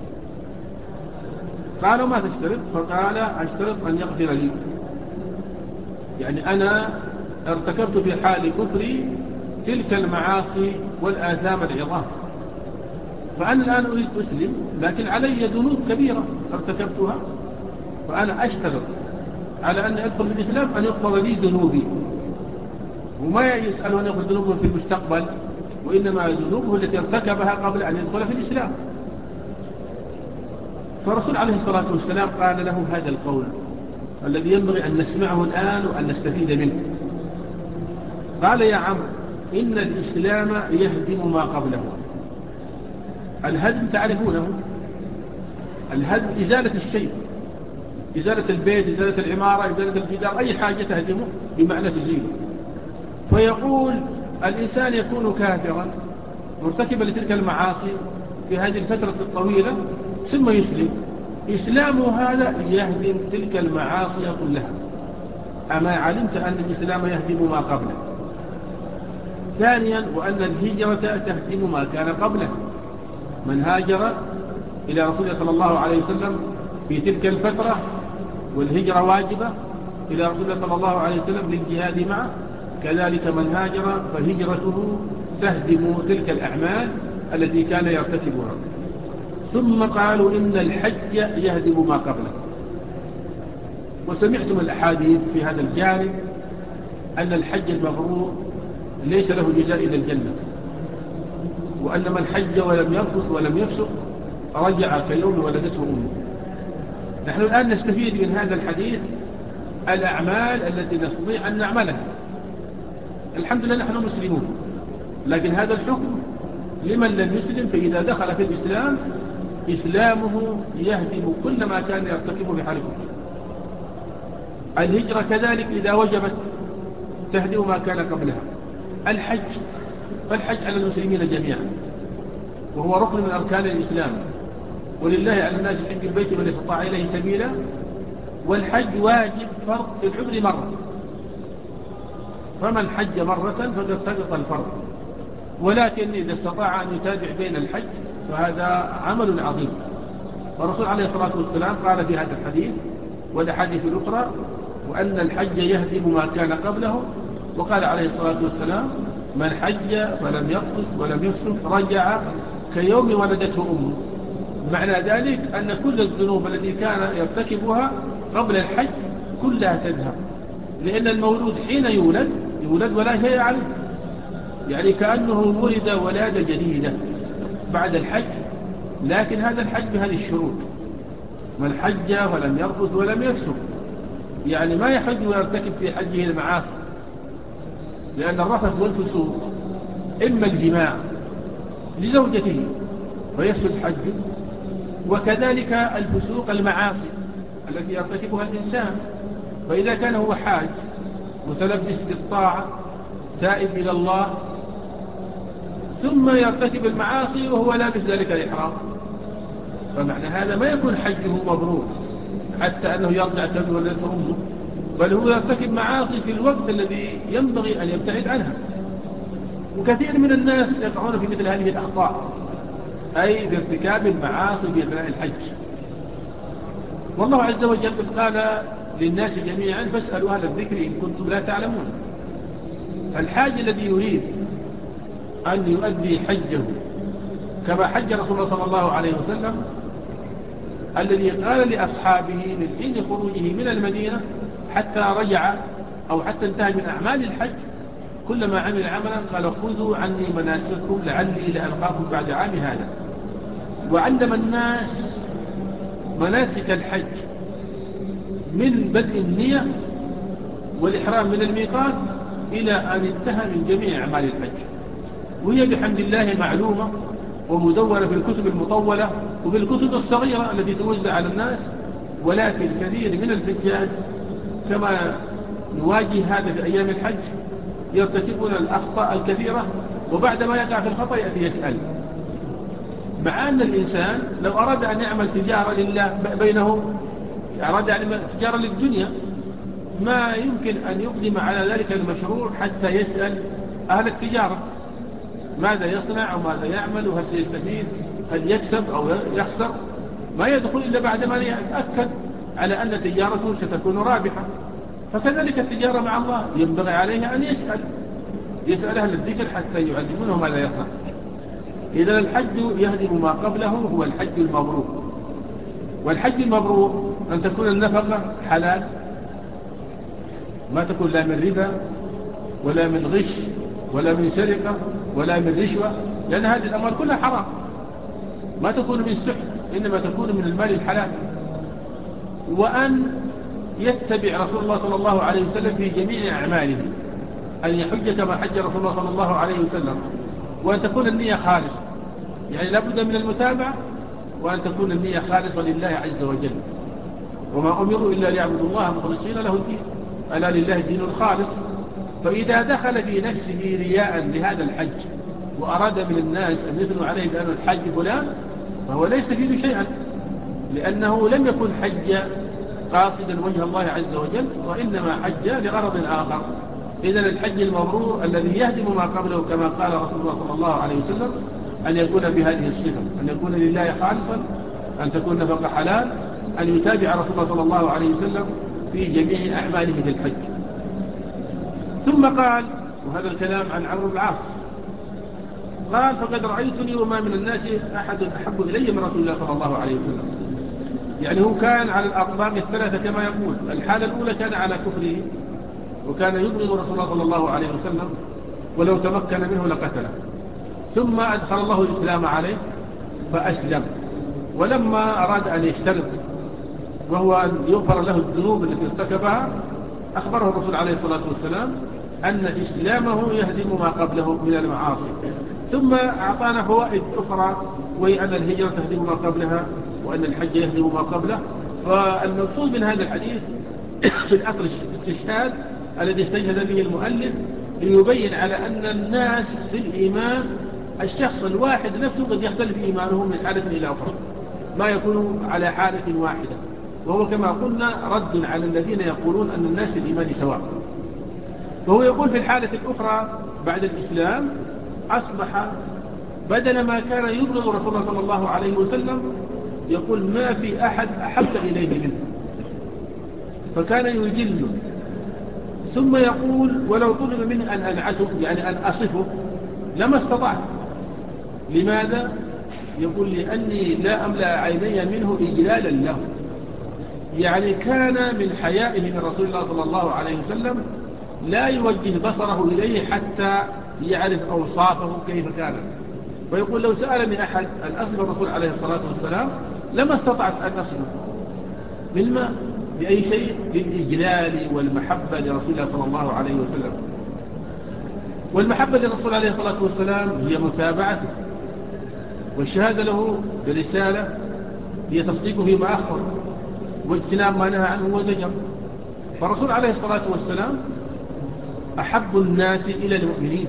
قالوا: ما تشترط؟ فقال: أشترط أن يغفر لي، يعني أنا ارتكبت في حال كفري تلك المعاصي والآثام العظام، فأنا الآن أريد أسلم، لكن علي ذنوب كبيرة ارتكبتها، فأنا أشترط على أن أدخل في الإسلام أن يغفر لي ذنوبي، وما يسأل أن يغفر ذنوبه في المستقبل، وإنما ذنوبه التي ارتكبها قبل أن يدخل في الإسلام. فالرسول عليه الصلاة والسلام قال له هذا القول الذي ينبغي أن نسمعه الآن وأن نستفيد منه. قال يا عمرو إن الإسلام يهدم ما قبله. الهدم تعرفونه، الهدم إزالة الشيء، إزالة البيت، إزالة العمارة، إزالة الجدار، أي حاجة تهدمه بمعنى تزيله. فيقول الإنسان يكون كافرا مرتكبا لتلك المعاصي في هذه الفترة الطويلة ثم يسلم، إسلامه هذا يهدم تلك المعاصي كلها. أما علمت أن الإسلام يهدم ما قبله. ثانيا وأن الهجرة تهدم ما كان قبله. من هاجر إلى رسول الله صلى الله عليه وسلم في تلك الفترة والهجرة واجبة إلى رسول الله صلى الله عليه وسلم للجهاد معه، كذلك من هاجر فهجرته تهدم تلك الأعمال التي كان يرتكبها. ثم قالوا إن الحج يهدم ما قبله. وسمعتم الأحاديث في هذا الجانب أن الحج المبرور ليس له جزاء إلى الجنة، وأن من حج ولم يرفث ولم يفسق رجع كيوم ولدته أمه. نحن الآن نستفيد من هذا الحديث الأعمال التي نستطيع أن نعملها. الحمد لله نحن مسلمون، لكن هذا الحكم لمن لم يسلم، فإذا دخل في الإسلام إسلامه يهدم كل ما كان يرتكبه في حاله. الهجرة كذلك إذا وجبت تهدم ما كان قبلها. الحج، فالحج على المسلمين جميعا، وهو ركن من أركان الإسلام، ولله على الناس حج البيت من استطاع إليه سبيلا. والحج واجب فرض في العمر مرة، فمن حج مرة فقد سقط الفرض، ولكن إذا استطاع أن يتابع بين الحج فهذا عمل عظيم. والرسول عليه الصلاة والسلام قال في هذا الحديث والأحاديث الأخرى وأن الحج يهدم ما كان قبله. وقال عليه الصلاة والسلام من حج فلم يرفث ولم يفسق رجع كيوم ولدته أمه. معنى ذلك أن كل الذنوب التي كان يرتكبها قبل الحج كلها تذهب، لأن المولود حين يولد ولا شيء عليه، يعني كأنه ولد ولادة جديدة بعد الحج. لكن هذا الحج بهذه الشروط: من حج ولم يرفث ولم يفسق، يعني ما يحج ويرتكب في حجه المعاصي، لأن الرفث والفسوق إما الجماع لزوجته فيفسد حجه، وكذلك الفسوق المعاصي التي يرتكبها الإنسان. فإذا كان هو حاج متلبس بالطاعة تائب إلى الله ثم يرتكب المعاصي وهو لابس ذلك الإحرام، فمعنى هذا ما يكون حجه مبرور حتى أنه يرجع كبير ولدته أمه، بل هو يرتكب معاصي في الوقت الذي ينبغي أن يبتعد عنها. وكثير من الناس يقعون في مثل هذه الأخطاء، أي في ارتكاب المعاصي في أثناء الحج. والله عز وجل قال للناس جميعا فاسألوا أهل الذكر إن كنتم لا تعلمون. الحاج الذي يريد أن يؤدي حجه كما حج رسول الله صلى الله عليه وسلم، الذي قال لأصحابه من حين خروجه من المدينة حتى رجع أو حتى انتهى من أعمال الحج، كلما عمل عملا قال خذوا عني مناسككم لعلي لألقاكم بعد عام هذا. وعلم الناس مناسك الحج من بدء النية والإحرام من الميقات إلى أن انتهى من جميع أعمال الحج، وهي بحمد الله معلومة ومدونة في الكتب المطولة وفي الكتب الصغيرة التي توزع على الناس. ولكن كثير من الحجاج كما نواجه هذا في أيام الحج يرتكبون الأخطاء الكثيرة، وبعدما يقع في الخطأ يأتي يسأل، مع أن الإنسان لو أراد أن يعمل تجارة لله بينه، أراد أن يعمل تجارة للدنيا، ما يمكن أن يقدم على ذلك المشروع حتى يسأل أهل التجارة ماذا يصنع وماذا يعمل وهل سيستفيد، هل يكسب أو يخسر. ما يدخل إلا بعدما يتأكد على أن تجارته ستكون رابحة. فكذلك التجارة مع الله ينبغي عليه أن يسأل أهل الذكر حتى يعلمونه ماذا يصنع. إذا الحج يهدم ما قبله، هو الحج المبرور. والحج المبرور أن تكون النفقة حلال، ما تكون لا من ربا ولا من غش ولا من سرقة ولا من رشوة، لأن هذه الأموال كلها حرام، ما تكون من سحر، إنما تكون من المال الحلال. وأن يتبع رسول الله صلى الله عليه وسلم في جميع أعماله، أن يحج كما حج رسول الله صلى الله عليه وسلم، وأن تكون النية خالصة، يعني لابد من المتابعة، وأن تكون النية خالصة لله عز وجل. وما أمروا إلا ليعبدوا الله مخلصين له الدين، ألا لله الدين الخالص. فإذا دخل في نفسه رياء لهذا الحج وأراد من الناس أن يثنوا عليه بأنه الحج فلان، فهو لا يستفيد شيئا، لأنه لم يكن حج قاصدا وجه الله عز وجل، وإنما حج لغرض آخر. إذن الحج المبرور الذي يهدم ما قبله كما قال رسول الله صلى الله عليه وسلم أن يكون بهذه الصفة، أن يكون لله خالصا، أن تكون نفقة حلال، أن يتابع رسول الله صلى الله عليه وسلم في جميع أعماله في الحج. ثم قال، وهذا الكلام عن عمرو بن العاص، قال فقد رأيتني وما من الناس أحد أحب إلي من رسول الله صلى الله عليه وسلم. يعني هو كان على الأقسام الثلاثة كما يقول. الحالة الأولى كان على كفره وكان يبغض رسول الله صلى الله عليه وسلم، ولو تمكن منه لقتله. ثم أدخل الله الإسلام عليه فأسلم، ولما أراد أن يشترط وهو أن يغفر له الذنوب التي ارتكبها، أخبره الرسول عليه الصلاة والسلام أن إسلامه يهدم ما قبله من المعاصي. ثم أعطانا فوائد أخرى، وهي أن الهجرة تهدم ما قبلها، وأن الحج يهدم ما قبله. فالمقصود من هذا الحديث في الأصل الاستشهاد الذي استشهد به المؤلف ليبين على أن الناس في الإيمان، الشخص الواحد نفسه قد يختلف إيمانه من حالة إلى أخرى، ما يكون على حالة واحدة. وهو كما قلنا رد على الذين يقولون أن الناس في الإيمان سواء. فهو يقول في الحالة الأخرى بعد الإسلام أصبح بدل ما كان يبغض رسول الله صلى الله عليه وسلم، يقول ما في أحد أحب إليه منه، فكان يجله. ثم يقول ولو طلب منه أن أنعته، يعني أن أصفه، لما استطعت. لماذا؟ يقول لأني لا أملأ عيني منه إجلالا له. يعني كان من حيائه من رسول الله صلى الله عليه وسلم لا يوجه بصره إليه حتى يعرف أوصافه كيف كانت. ويقول لو سألني أحد أن أصف الرسول عليه الصلاة والسلام لما استطعت أن أصفه. بالما؟ بأي شيء؟ بالإجلال والمحبة لرسول الله صلى الله عليه وسلم. والمحبة للرسول عليه الصلاة والسلام هي متابعته، والشهادة له برسالة هي تصديقه فيما أخبر، واجتناب ما نهى عنه وزجر. فالرسول عليه الصلاة والسلام أحب الناس إلى المؤمنين،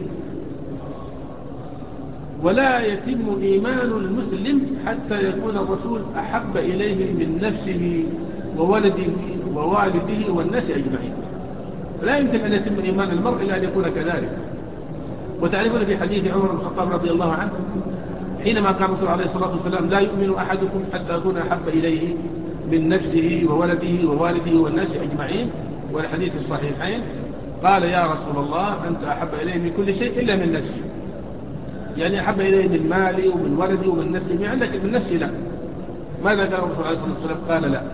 ولا يتم إيمان المسلم حتى يكون الرسول أحب إليه من نفسه وولده ووالده والناس أجمعين. لا يمكن أن يتم إيمان المرء إلا أن يكون كذلك. وتعرفون في حديث عمر بن الخطاب رضي الله عنه حينما قال الرسول عليه الصلاة والسلام لا يؤمن أحدكم حتى أكون أحب إليه من نفسه وولده ووالده والناس أجمعين، والحديث الصحيحين، قال يا رسول الله أنت أحب إليه من كل شيء إلا من نفسي. يعني أحب إليه من مالي ومن ولدي ومن نفسي جميعا، لكن من نفسي لا. ماذا قال الرسول عليه الصلاة والسلام؟ قال لا.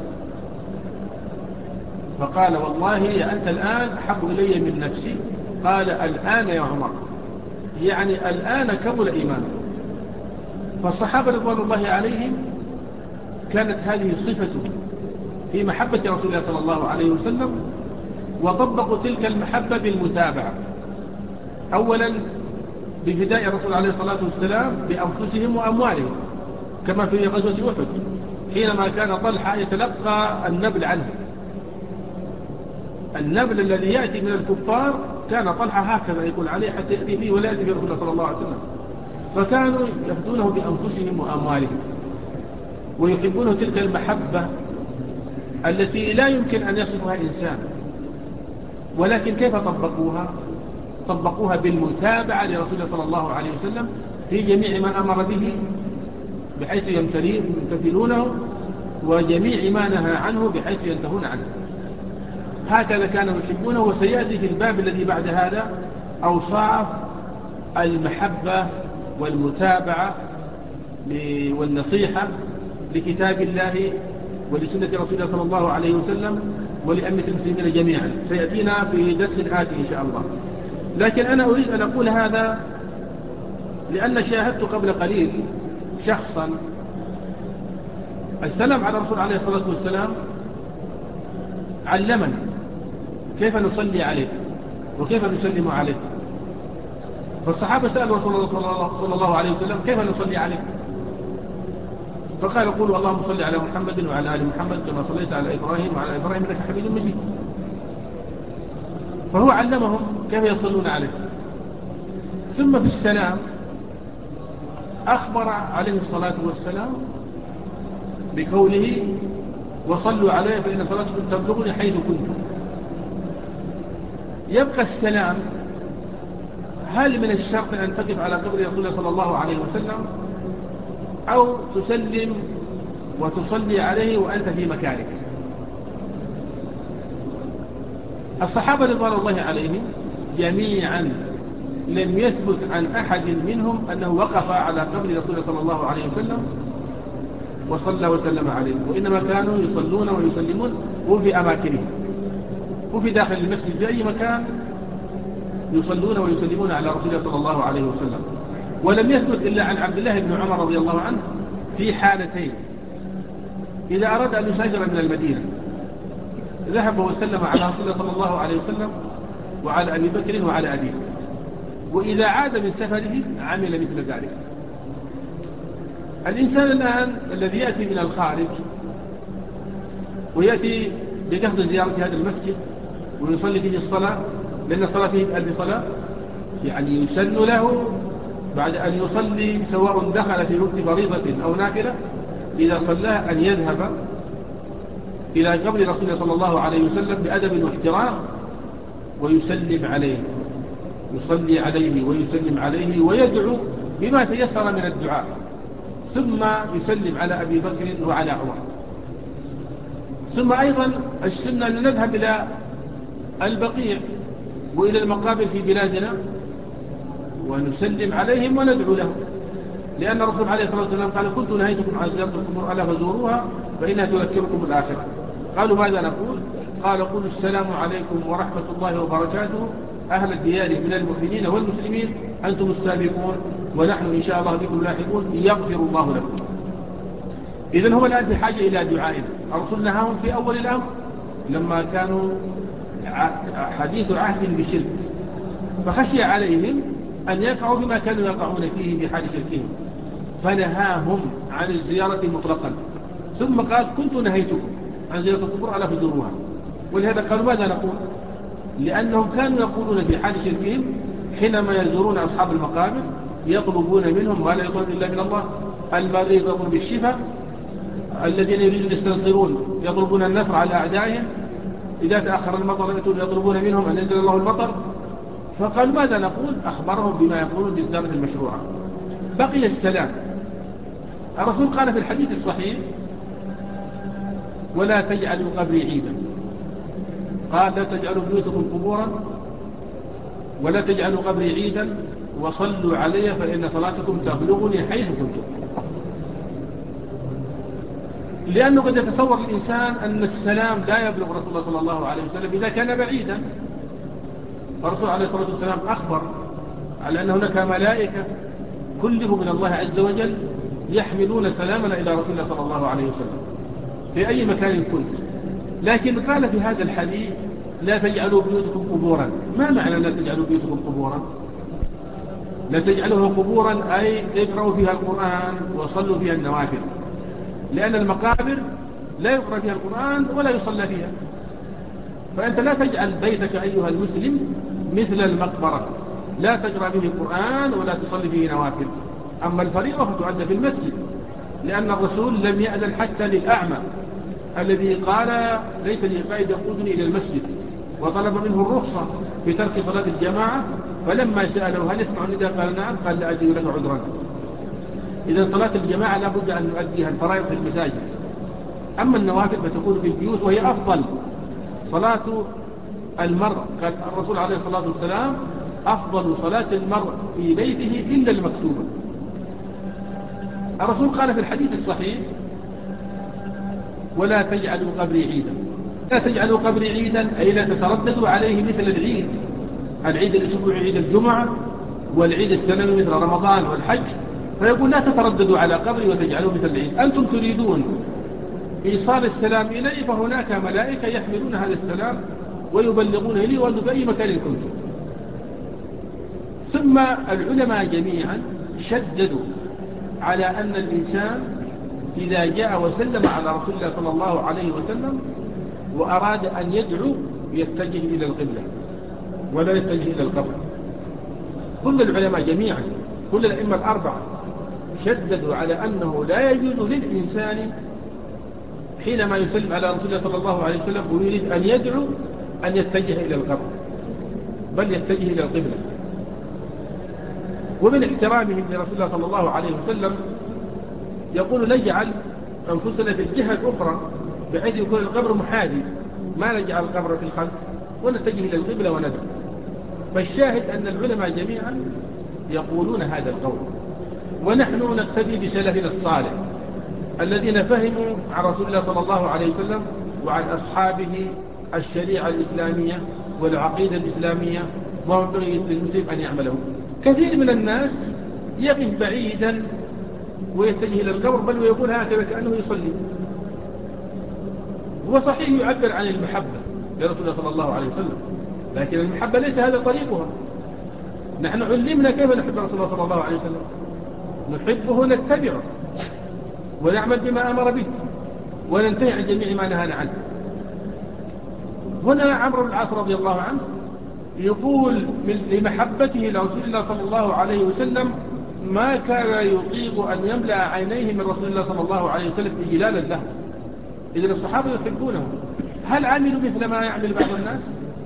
فقال والله أنت الآن أحب إلي من نفسي. قال الآن يا عمر، يعني الآن كمل إيمانه. فالصحابة رضوان الله عليهم كانت هذه صفته في محبة رسول الله صلى الله عليه وسلم، وطبقوا تلك المحبة بالمتابعة. أولا بفداء الرسول عليه الصلاة والسلام بأنفسهم وأموالهم، كما في غزوة أحد حينما كان طلحة يتلقى النبل عنه. النبل الذي يأتي من الكفار كان طلحة هكذا يقول عليه حتى يأتي فيه ولا يأتي برسول الله صلى الله عليه وسلم. فكانوا يفدونه بأنفسهم وأموالهم، ويحبونه تلك المحبة التي لا يمكن أن يصفها إنسان. ولكن كيف طبقوها؟ طبقوها بالمتابعة لرسول الله صلى الله عليه وسلم في جميع ما أمر به بحيث يمتثلونه، وجميع ما نهى عنه بحيث ينتهون عنه. هكذا كانوا يحبونه. وسيأتي في الباب الذي بعد هذا أوصاف المحبة والمتابعة والنصيحة لكتاب الله ولسنة رسول الله صلى الله عليه وسلم ولأئمة المسلمين جميعا، سيأتينا في درس آتي إن شاء الله. لكن أنا أريد أن أقول هذا لأن شاهدت قبل قليل شخصا السلام على الرسول عليه الصلاة والسلام علمنا كيف نصلي عليه وكيف نسلم عليه. فالصحابة سألوا رسول الله صلى الله عليه وسلم كيف نصلي عليه، فقال قولوا اللهم صل على محمد وعلى آل محمد كما صليت على إبراهيم وعلى إبراهيم إنك حميد مجيد. فهو علمهم كيف يصلون عليه. ثم في السلام أخبر عليه الصلاة والسلام بقوله وصلوا عليه فإن صلاتكم تبلغني حيث كنتم. يبقى السلام، هل من الشرط أن تقف على قبر رسول الله صلى الله عليه وسلم أو تسلم وتصلي عليه وأنت في مكانك؟ الصحابة رضوان الله عليهم جميعا لم يثبت عن أحد منهم أنه وقف على قبر رسول الله صلى الله عليه وسلم وصلى وسلم عليه، وإنما كانوا يصلون ويسلمون وفي أماكنهم وفي داخل المسجد في أي مكان يصلون ويسلمون على رسول الله صلى الله عليه وسلم. ولم يثبت إلا عن عبد الله بن عمر رضي الله عنه في حالتين: إذا أراد أن يسافر من المدينة ذهب وسلم على رسول الله صلى الله عليه وسلم وعلى أبي بكر وعلى أبيه، وإذا عاد من سفره عمل مثل ذلك. الإنسان الآن الذي يأتي من الخارج ويأتي بقصد زيارة هذا المسجد ويصلي فيه الصلاة، لأن الصلاة فيه بألف صلاة، يعني يسن له بعد أن يصلي سواء دخل في وقت فريضة أو نافلة إذا صلاه أن يذهب إلى قبر رسول الله صلى الله عليه وسلم بأدب واحترام ويسلم عليه، يصلي عليه ويسلم عليه ويدعو بما تيسر من الدعاء، ثم يسلم على أبي بكر وعلى عمر. ثم أيضا السنة أن نذهب إلى البقيع وإلى المقابر في بلادنا ونسلم عليهم وندعو لهم، لأن الرسول عليه الصلاة والسلام قال كنت نهيتكم عن زيارة القبور ألا فزوروها فإنها تذكركم الآخرة. قالوا ماذا نقول؟ قال قولوا السلام عليكم ورحمة الله وبركاته أهل الديار من المؤمنين والمسلمين أنتم السابقون ونحن إن شاء الله بكم لاحقون يغفر الله لكم. إذن هم الآن في حاجة إلى دعائنا. الرسول نهاهم في أول الأمر لما كانوا حديث عهد بشرك، فخشي عليهم أن يقعوا بما كانوا يقعون فيه بحال شركهم فنهاهم عن الزيارة مطلقا، ثم قال كنت نهيتكم عن زيارة القبور ألا فزوروها. ولهذا قالوا ماذا نقول؟ لأنهم كانوا يقولون بحال شركهم حينما يزورون أصحاب المقابر يطلبون منهم ما لا يطلب إلا من الله. المريض يطلب الشفاء، الذين يريدون يستنصرون يطلبون النصر على أعدائهم، إذا تأخر المطر يطلبون منهم أن ينزل الله المطر. فقالوا ماذا نقول؟ أخبرهم بما يقولون بالزيارة المشروعة. بقي السلام. الرسول قال في الحديث الصحيح ولا تجعلوا قبري عيدا، قال لا تجعلوا بيوتكم قبورا ولا تجعلوا قبري عيدا وصلوا علي فإن صلاتكم تبلغني حيث كنتم. لأنه قد يتصور الإنسان أن السلام لا يبلغ رسول الله صلى الله عليه وسلم إذا كان بعيدا. فالرسول عليه الصلاة والسلام أخبر على أن هناك ملائكة كله من الله عز وجل يحملون سلامنا إلى رسول الله صلى الله عليه وسلم في أي مكان كنت. لكن قال في هذا الحديث لا تجعلوا بيوتكم قبورا. ما معنى لا تجعلوا بيوتكم قبورا؟ لا تجعلوها قبورا أي اقرأوا فيها القرآن وصلوا فيها النوافل، لأن المقابر لا يقرأ فيها القرآن ولا يصلى فيها. فأنت لا تجعل بيتك أيها المسلم مثل المقبرة، لا تقرأ فيه القرآن ولا تصلي فيه نوافل. أما الفريضة فتؤدى في المسجد، لأن الرسول لم يأذن حتى للأعمى الذي قال ليس لي قائد يقودني إلى المسجد، وطلب منه الرخصة بترك صلاة الجماعة. فلما سأله هل يسمع النداء قال نعم، قال لا أجد لك عذرا. إذا صلاة الجماعة لابد أن نؤديها الفرائض في المساجد. أما النوافل فتكون في البيوت وهي أفضل. صلاة المرء قال الرسول عليه الصلاة والسلام أفضل صلاة المرء في بيته إلا المكتوبة، الرسول قال في الحديث الصحيح: ولا تجعلوا قبري عيدا. لا تجعلوا قبري عيدا أي لا تترددوا عليه مثل العيد، العيد الأسبوعي عيد الجمعة والعيد السنوي مثل رمضان والحج. فيقول: لا تترددوا على قبري وتجعلوه مثل العيد. أنتم تريدون إيصال السلام إلي، فهناك ملائكة يحملون هذا السلام ويبلغونه لي وأنتم في أي مكان كنتم. ثم العلماء جميعا شددوا على أن الإنسان إذا جاء وسلم على رسول الله صلى الله عليه وسلم وأراد أن يدعو يتجه إلى القبلة ولا يتجه إلى القبر. كل العلماء جميعا، كل الأئمة الأربعة شددوا على أنه لا يجوز للإنسان حينما يسلم على رسول الله صلى الله عليه وسلم ويريد أن يدعو أن يتجه إلى القبر، بل يتجه إلى القبلة. ومن احترامهم لرسول الله صلى الله عليه وسلم يقول: نجعل أنفسنا في الجهة الأخرى بحيث يكون القبر محاذي، ما نجعل القبر في الخلف ونتجه إلى القبلة وندعو. فالشاهد أن العلماء جميعا يقولون هذا القول، ونحن نقتدي بسلفنا الصالح الذين فهموا عن رسول الله صلى الله عليه وسلم وعن أصحابه الشريعة الإسلامية والعقيدة الإسلامية وما ينبغي للمسلم أن يعمله. كثير من الناس يقف بعيدا ويتجه إلى القبر، بل ويقول هكذا كأنه يصلي. هو صحيح يعبر عن المحبة لرسول الله صلى الله عليه وسلم، لكن المحبة ليس هذا طريقها. نحن علمنا كيف نحب رسول الله صلى الله عليه وسلم، نحبه نتبعه ونعمل بما أمر به وننتهي عن جميع ما نهانا عنه. هنا عمرو بن العاص رضي الله عنه يقول لمحبته لرسول الله صلى الله عليه وسلم ما كان يطيق أن يملأ عينيه من رسول الله صلى الله عليه وسلم إجلالا له. إذن الصحابة يحبونه. هل عملوا مثل ما يعمل بعض الناس؟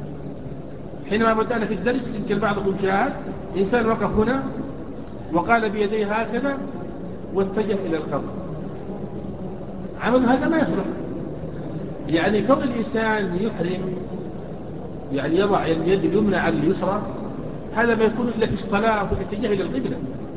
حينما بدأنا في الدرس يمكن بعضكم شاهد إنسان وقف هنا وقال بيديه هكذا واتجه إلى القبر. عمل هذا ما يصلح. يعني كون الإنسان يحرم، يعني يضع اليد اليمنى على اليسرى، هذا ما يكون إلا في الصلاة وفي الاتجاه إلى القبلة.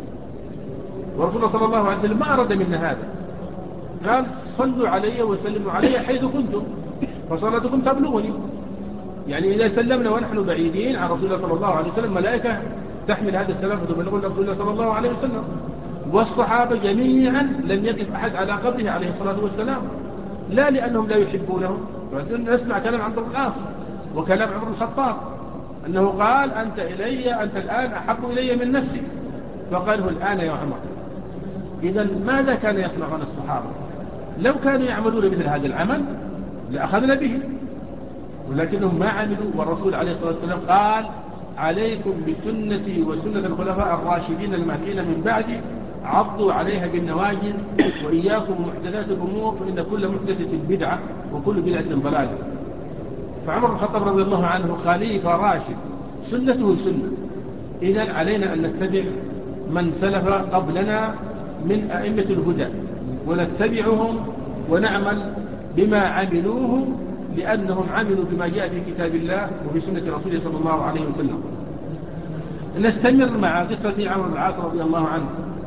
ورسول الله صلى الله عليه وسلم ما أراد منا هذا، قال: صلوا علي وسلموا علي حيث كنتم فصلاتكم تبلغني. يعني إذا سلمنا ونحن بعيدين عن رسول الله صلى الله عليه وسلم ملائكة تحمل هذا السلام فتبلغنا رسول الله صلى الله عليه وسلم. والصحابة جميعا لم يقف أحد على قبره عليه الصلاة والسلام، لا لأنهم لا يحبونه، نسمع كلام عمرو بن العاص وكلام عمر بن الخطاب أنه قال: أنت الآن أحب إلي من نفسي، فقاله: الآن يا عمر. إذن ماذا كان يصنعون الصحابة؟ لو كانوا يعملون مثل هذا العمل لأخذنا به، ولكنهم ما عملوا. والرسول عليه الصلاة والسلام قال: عليكم بسنتي وسنة الخلفاء الراشدين المهديين من بعدي، عضوا عليها بالنواجذ، وإياكم محدثات الأمور فإن كل محدثة بدعة وكل بدعة ضلالة. فعمر بن الخطاب رضي الله عنه خليفة راشد، سنته سنة. إذن علينا أن نتبع من سلف قبلنا من أئمة الهدى ونتبعهم ونعمل بما عملوه، لأنهم عملوا بما جاء في كتاب الله وفي سنة رسوله صلى الله عليه وسلم. نستمر مع قصة عمرو بن العاص رضي الله عنه.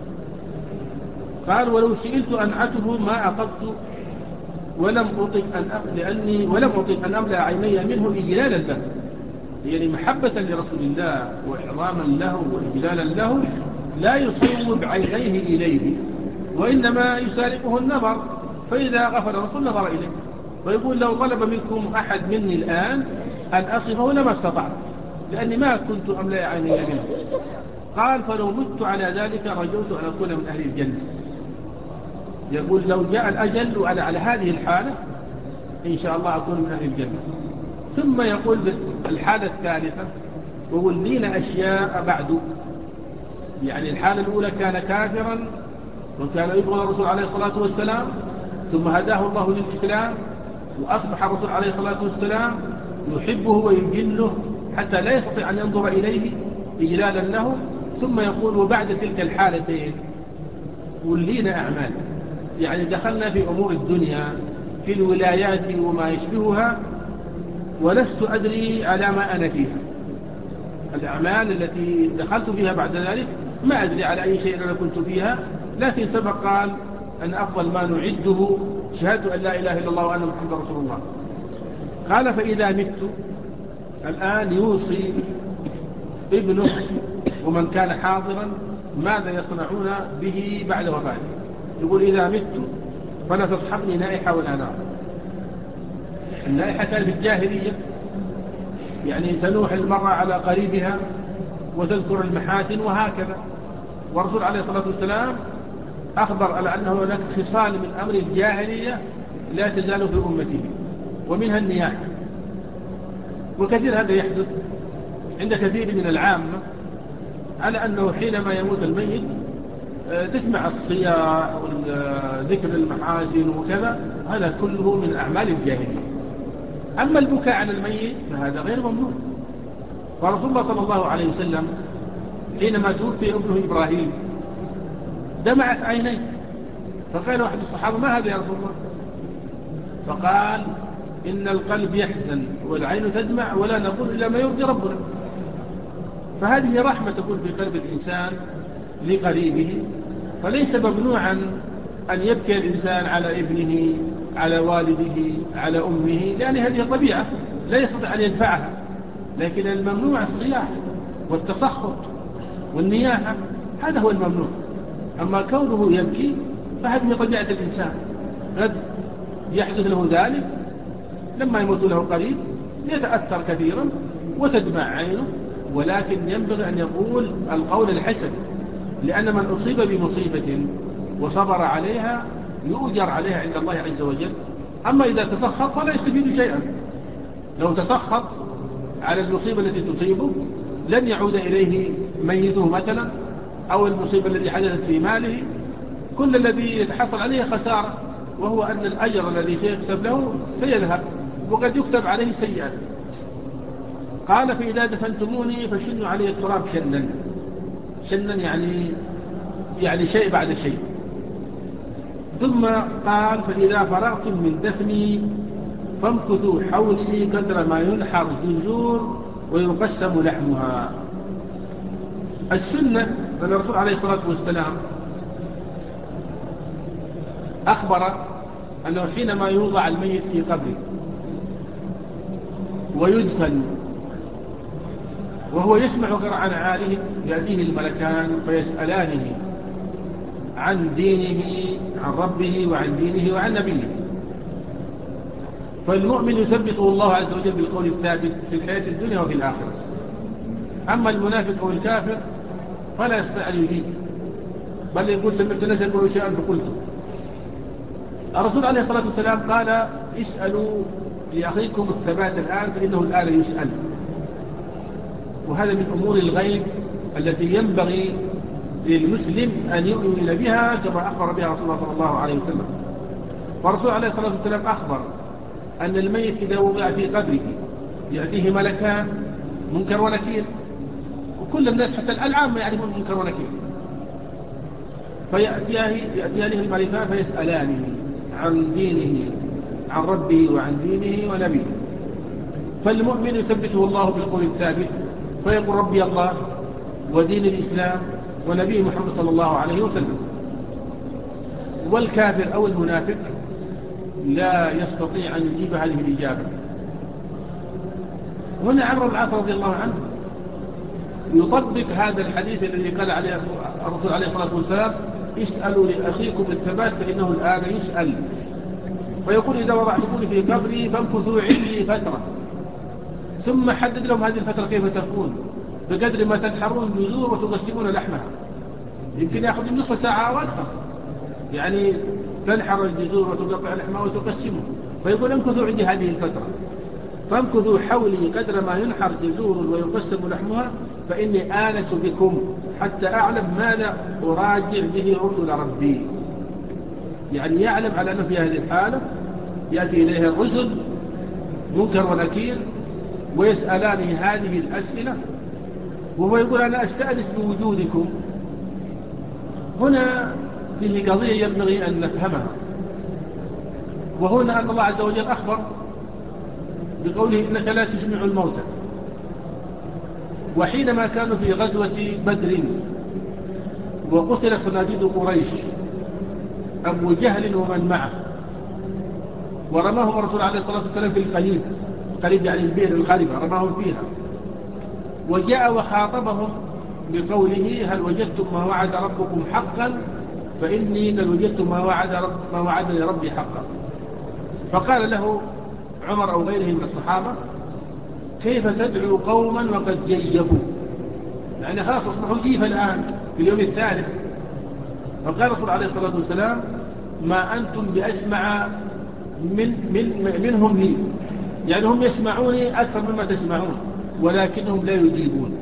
قال: ولو سئلت أنعته ما أخذت ولم أطق أن أملأ عيني منه إجلالا له، يعني محبة لرسول الله وإعظاما له وإجلالا له لا يصوب عينيه إليه، وإنما يسارقه النظر، فإذا غفل الرسول نظر إليه. ويقول: لو طلب منكم أحد مني الآن أن أصفه لما استطعت، لأني ما كنت أملأ عيني منه. قال: فلو مت على ذلك رجوت أن أكون من أهل الجنة. يقول: لو جاء الأجل وأنا على هذه الحالة إن شاء الله أكون من أهل الجنة. ثم يقول الحالة الثالثة: وولينا أشياء بعد. يعني الحالة الأولى كان كافرا وكان يبغض الرسول عليه الصلاة والسلام، ثم هداه الله للإسلام وأصبح الرسول عليه الصلاة والسلام يحبه ويجله حتى لا يستطيع أن ينظر إليه إجلالا له. ثم يقول: وبعد تلك الحالتين ولينا أعمال، يعني دخلنا في أمور الدنيا في الولايات وما يشبهها، ولست أدري على ما أنا فيها. الأعمال التي دخلت فيها بعد ذلك ما أدري على أي شيء أنا كنت فيها، لكن سبق قال أن أفضل ما نعده شهادة أن لا إله إلا الله وأن محمد رسول الله. قال فإذا مت، الآن يوصي ابنه ومن كان حاضرا ماذا يصنعون به بعد وفاته. يقول إذا مت فلا تصحبني نائحة ولا نار. النائحة كان في الجاهلية، يعني تنوح المرأة على قريبها وتذكر المحاسن وهكذا. والرسول عليه الصلاة والسلام أخبر على أنه هناك خصال من أمر الجاهلية لا تزال في أمته، ومنها النياحة. وكثير هذا يحدث عند كثير من العامة، على أنه حينما يموت الميت تسمع الصياح وذكر المحاسن وكذا، هذا كله من أعمال الجاهلية. أما البكاء على الميت فهذا غير ممنوع. فرسول الله صلى الله عليه وسلم حينما توفي ابنه إبراهيم دمعت عينيه، فقال واحد الصحابة ما هذا يا رسول الله؟ فقال إن القلب يحزن والعين تدمع ولا نقول إلا ما يرضي ربنا. فهذه رحمة تكون في قلب الإنسان لقريبه، فليس ممنوعا أن يبكي الإنسان على ابنه، على والده، على أمه، لأن هذه طبيعة لا يستطيع أن يدفعها. لكن الممنوع الصياح والتسخط والنياحة، هذا هو الممنوع. أما كونه يبكي فهذه طبيعة الإنسان، قد يحدث له ذلك لما يموت له قريب، يتأثر كثيرا وتدمع عينه. ولكن ينبغي أن يقول القول الحسن، لأن من أصيب بمصيبة وصبر عليها يؤجر عليها عند الله عز وجل. أما إذا تسخط فلا يستفيد شيئا. لو تسخط على المصيبة التي تصيبه لن يعود إليه ميته مثلا، أو المصيبة التي حدثت في ماله. كل الذي يتحصل عليه خسارة، وهو أن الأجر الذي سيكتب له سيذهب، وقد يكتب عليه سيئات. قال فإذا دفنتموني فشنوا علي التراب شنا. شنا يعني شيء بعد شيء. ثم قال فإذا فرغتم من دفني فامكثوا حولي قدر ما ينحر جذور ويقسم لحمها. السنة أن الرسول عليه الصلاة والسلام أخبر أنه حينما يوضع الميت في قبره ويدفن وهو يسمع قرعا عالهم يأتيه الملكان فيسألانه عن دينه، عن ربه وعن دينه وعن نبيه. فالمؤمن يثبته الله عز وجل بالقول الثابت في الحياة الدنيا وفي الآخرة. أما المنافق أو الكافر فلا يستطيع أن يجيب، بل يقول سمعت الناس يقولوا شيئا فقلته. الرسول عليه الصلاة والسلام قال اسألوا لأخيكم الثبات الآن فإنه الآن يسأل. وهذا من أمور الغيب التي ينبغي للمسلم أن يؤمن بها كما أخبر بها رسول الله صلى الله عليه وسلم. والرسول عليه الصلاة والسلام أخبر أن الميت إذا وضع في قبره يأتيه ملكان منكر ونكير، وكل الناس حتى العامة يعرفون منكر ونكير. فيأتيانه الملكان فيسألانه عن دينه، عن ربه وعن دينه ونبيه. فالمؤمن يثبته الله بالقول الثابت فيقول ربي الله ودين الإسلام ونبي محمد صلى الله عليه وسلم. والكافر أو المنافق لا يستطيع أن يجيب هذه الإجابة. هنا عمرو بن العاص رضي الله عنه يطبق هذا الحديث الذي قال عليه الرسول عليه الصلاة والسلام اسألوا لأخيكم الثبات فإنه الآن يسأل. ويقول إذا وضعتموني في قبري فامكثوا عندي فترة، ثم حدد لهم هذه الفترة كيف تكون، بقدر ما تنحرون جذور وتقسمون لحمها. يمكن يأخذ نصف ساعة أو أكثر، يعني تنحر الجذور وتقطع لحمها وتقسمه. فيقول امكثوا عندي هذه الفترة، فامكثوا حولي قدر ما ينحر جذور ويقسم لحمها، فإني آنس بكم حتى أعلم ماذا أراجع به رسل ربي. يعني يعلم على أنه في هذه الحالة يأتي إليه الرسل منكر ونكير ويسألانه هذه الأسئلة، وهو يقول أنا أستأنس بوجودكم. هنا فيه قضية ينبغي أن نفهمها، وهنا أن الله عز وجل أخبر بقوله إنك لا تسمع الموتى. وحينما كانوا في غزوة بدر وقتل صناديد قريش أبو جهل ومن معه، ورماهم الرسول عليه الصلاة والسلام في القليب، القليب يعني البئر الخاربة، رماهم فيها، وجاء وخاطبهم بقوله هل وجدتم ما وعد ربكم حقا فإني قد وجدت ما وعدني ربي حقا. فقال له عمر أو غيره من الصحابة كيف تدعو قوما وقد جيبوا، يعني خلاص أصبحوا جيفا الآن في اليوم الثالث. فقال الرسول عليه الصلاة والسلام ما أنتم بأسمع منهم لي، يعني هم يسمعوني أكثر مما تسمعون ولكنهم لا يجيبون.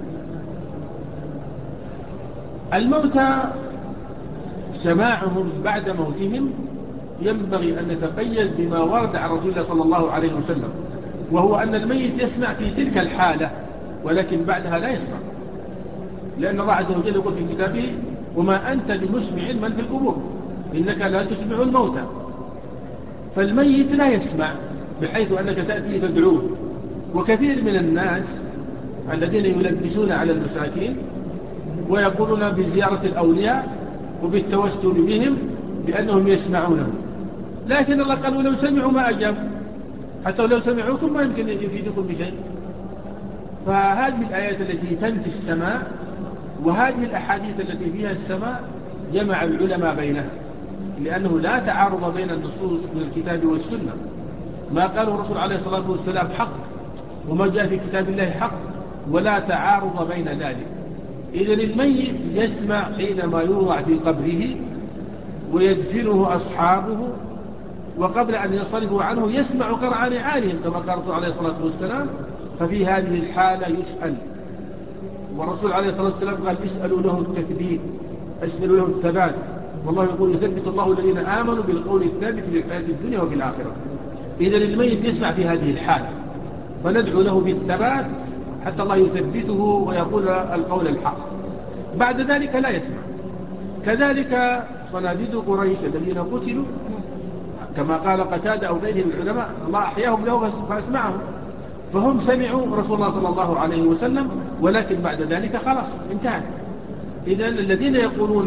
الموتى سماعهم بعد موتهم ينبغي أن نتقيد بما ورد عن رسول الله صلى الله عليه وسلم، وهو أن الميت يسمع في تلك الحالة ولكن بعدها لا يسمع، لأن الله عز وجل يقول في كتابه وما أنت بمسمع من في القبور إنك لا تسمع الموتى. فالميت لا يسمع بحيث أنك تأتي تدعوه. وكثير من الناس الذين يلبسون على المساكين ويقولون بزيارة الأولياء وبالتوسل بهم بأنهم يسمعونهم، لكن الله قال ولو سمعوا ما أجابوا، حتى ولو سمعوكم ما يمكن يفيدكم بشيء. فهذه الآيات التي تنفي السماع وهذه الأحاديث التي فيها السماع جمع العلماء بينها، لأنه لا تعارض بين النصوص من الكتاب والسنة. ما قاله الرسول عليه الصلاة والسلام حق وما جاء في كتاب الله حق، ولا تعارض بين ذلك. إذن الميت يسمع حينما يوضع في قبره ويدفنه أصحابه، وقبل أن ينصرفوا عنه يسمع قرع نعالهم كما قال الرسول عليه الصلاة والسلام، ففي هذه الحالة يسأل. والرسول عليه الصلاة والسلام قال اسألوا له التثبيت، اسألوا له الثبات، والله يقول يثبت الله الذين آمنوا بالقول الثابت في الحياة الدنيا وفي الآخرة. إذن الميت يسمع في هذه الحالة، فندعو له بالثبات حتى الله يثبته ويقول القول الحق. بعد ذلك لا يسمع. كذلك صناديد قريش الذين قتلوا كما قال قتادة أو غيره من العلماء الله أحياهم له فأسمعهم، فهم سمعوا رسول الله صلى الله عليه وسلم، ولكن بعد ذلك خلاص انتهت. إذن الذين يقولون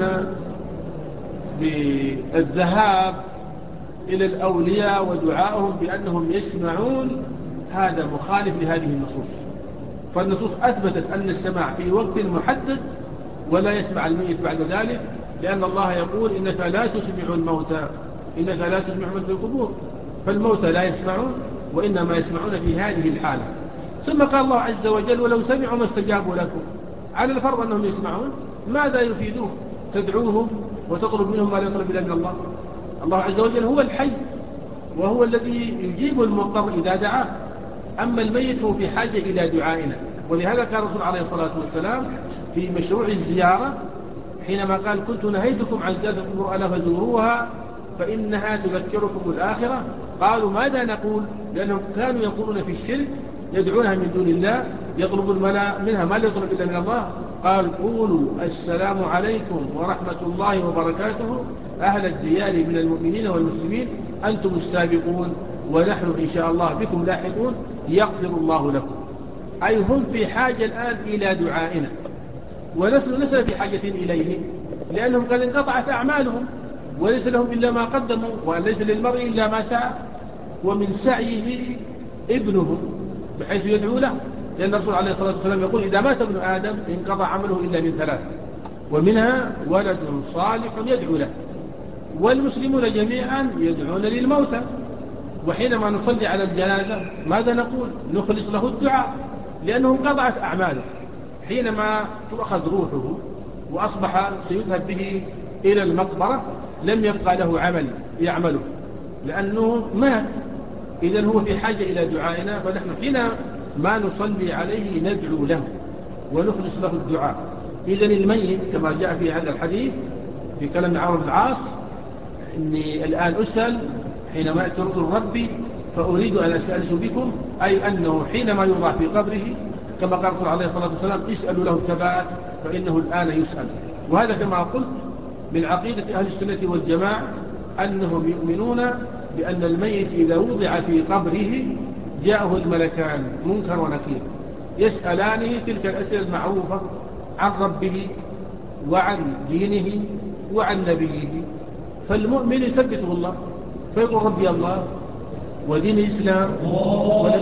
بالذهاب إلى الأولياء ودعائهم بأنهم يسمعون هذا مخالف لهذه النصوص. فالنصوص أثبتت أن السماع في وقت محدد ولا يسمع الميت بعد ذلك، لأن الله يقول إنك لا تسمع الموتى إنك لا تسمع من في القبور، فالموتى لا يسمعون وإنما يسمعون في هذه الحالة. ثم قال الله عز وجل ولو سمعوا ما استجابوا لكم، على الفرض أنهم يسمعون ماذا يفيدون؟ تدعوهم وتطلب منهم ما لا يطلب إلا من الله. الله عز وجل هو الحي وهو الذي يجيب المضطر إذا دعاه، أما الميت هو في حاجة إلى دعائنا. ولهذا قال الرسول عليه الصلاة والسلام في مشروع الزيارة حينما قال كنت نهيتكم عن زيارة القبور ألا فزوروها فإنها تذكركم الآخرة. قالوا ماذا نقول؟ لأنهم كانوا يقولون في الشرك يدعونها من دون الله، يطلب الملا منها ما لا يطلب إلا من الله. قال قولوا السلام عليكم ورحمة الله وبركاته أهل الديار من المؤمنين والمسلمين أنتم السابقون ونحن إن شاء الله بكم لاحقون يغفر الله لكم. أي هم في حاجة الآن إلى دعائنا، ونحن لسنا في حاجة إليه، لأنهم قد انقطعت أعمالهم وليس لهم إلا ما قدموا، وليس للمرء إلا ما سعى، ومن سعيه ابنه بحيث يدعو له، لأن الرسول عليه الصلاة والسلام يقول إذا مات ابن آدم انقطع عمله إلا من ثلاث، ومنها ولد صالح يدعو له. والمسلمون جميعا يدعون للموتى، وحينما نصلي على الجنازة ماذا نقول؟ نخلص له الدعاء، لأنه انقطعت أعماله. حينما تؤخذ روحه وأصبح سيذهب به إلى المقبرة لم يبقى له عمل يعمله لأنه مات. إذن هو في حاجة إلى دعائنا، فنحن حينما نصلي عليه ندعو له ونخلص له الدعاء. إذن الميت كما جاء في هذا الحديث في كلام عمرو بن العاص إني الآن أسأل حينما يأتي رسول ربي فأريد أن أستأنس بكم، أي أنه حينما يوضع في قبره كما قال الرسول عليه الصلاة والسلام اسألوا له الثبات فإنه الآن يسأل. وهذا كما قلت من عقيدة أهل السنة والجماعة أنهم يؤمنون بأن الميت إذا وضع في قبره جاءه الملكان منكر ونكير يسألانه تلك الأسئلة المعروفة عن ربه وعن دينه وعن نبيه. فالمؤمن يثبته الله فيقول ربي الله ودين الإسلام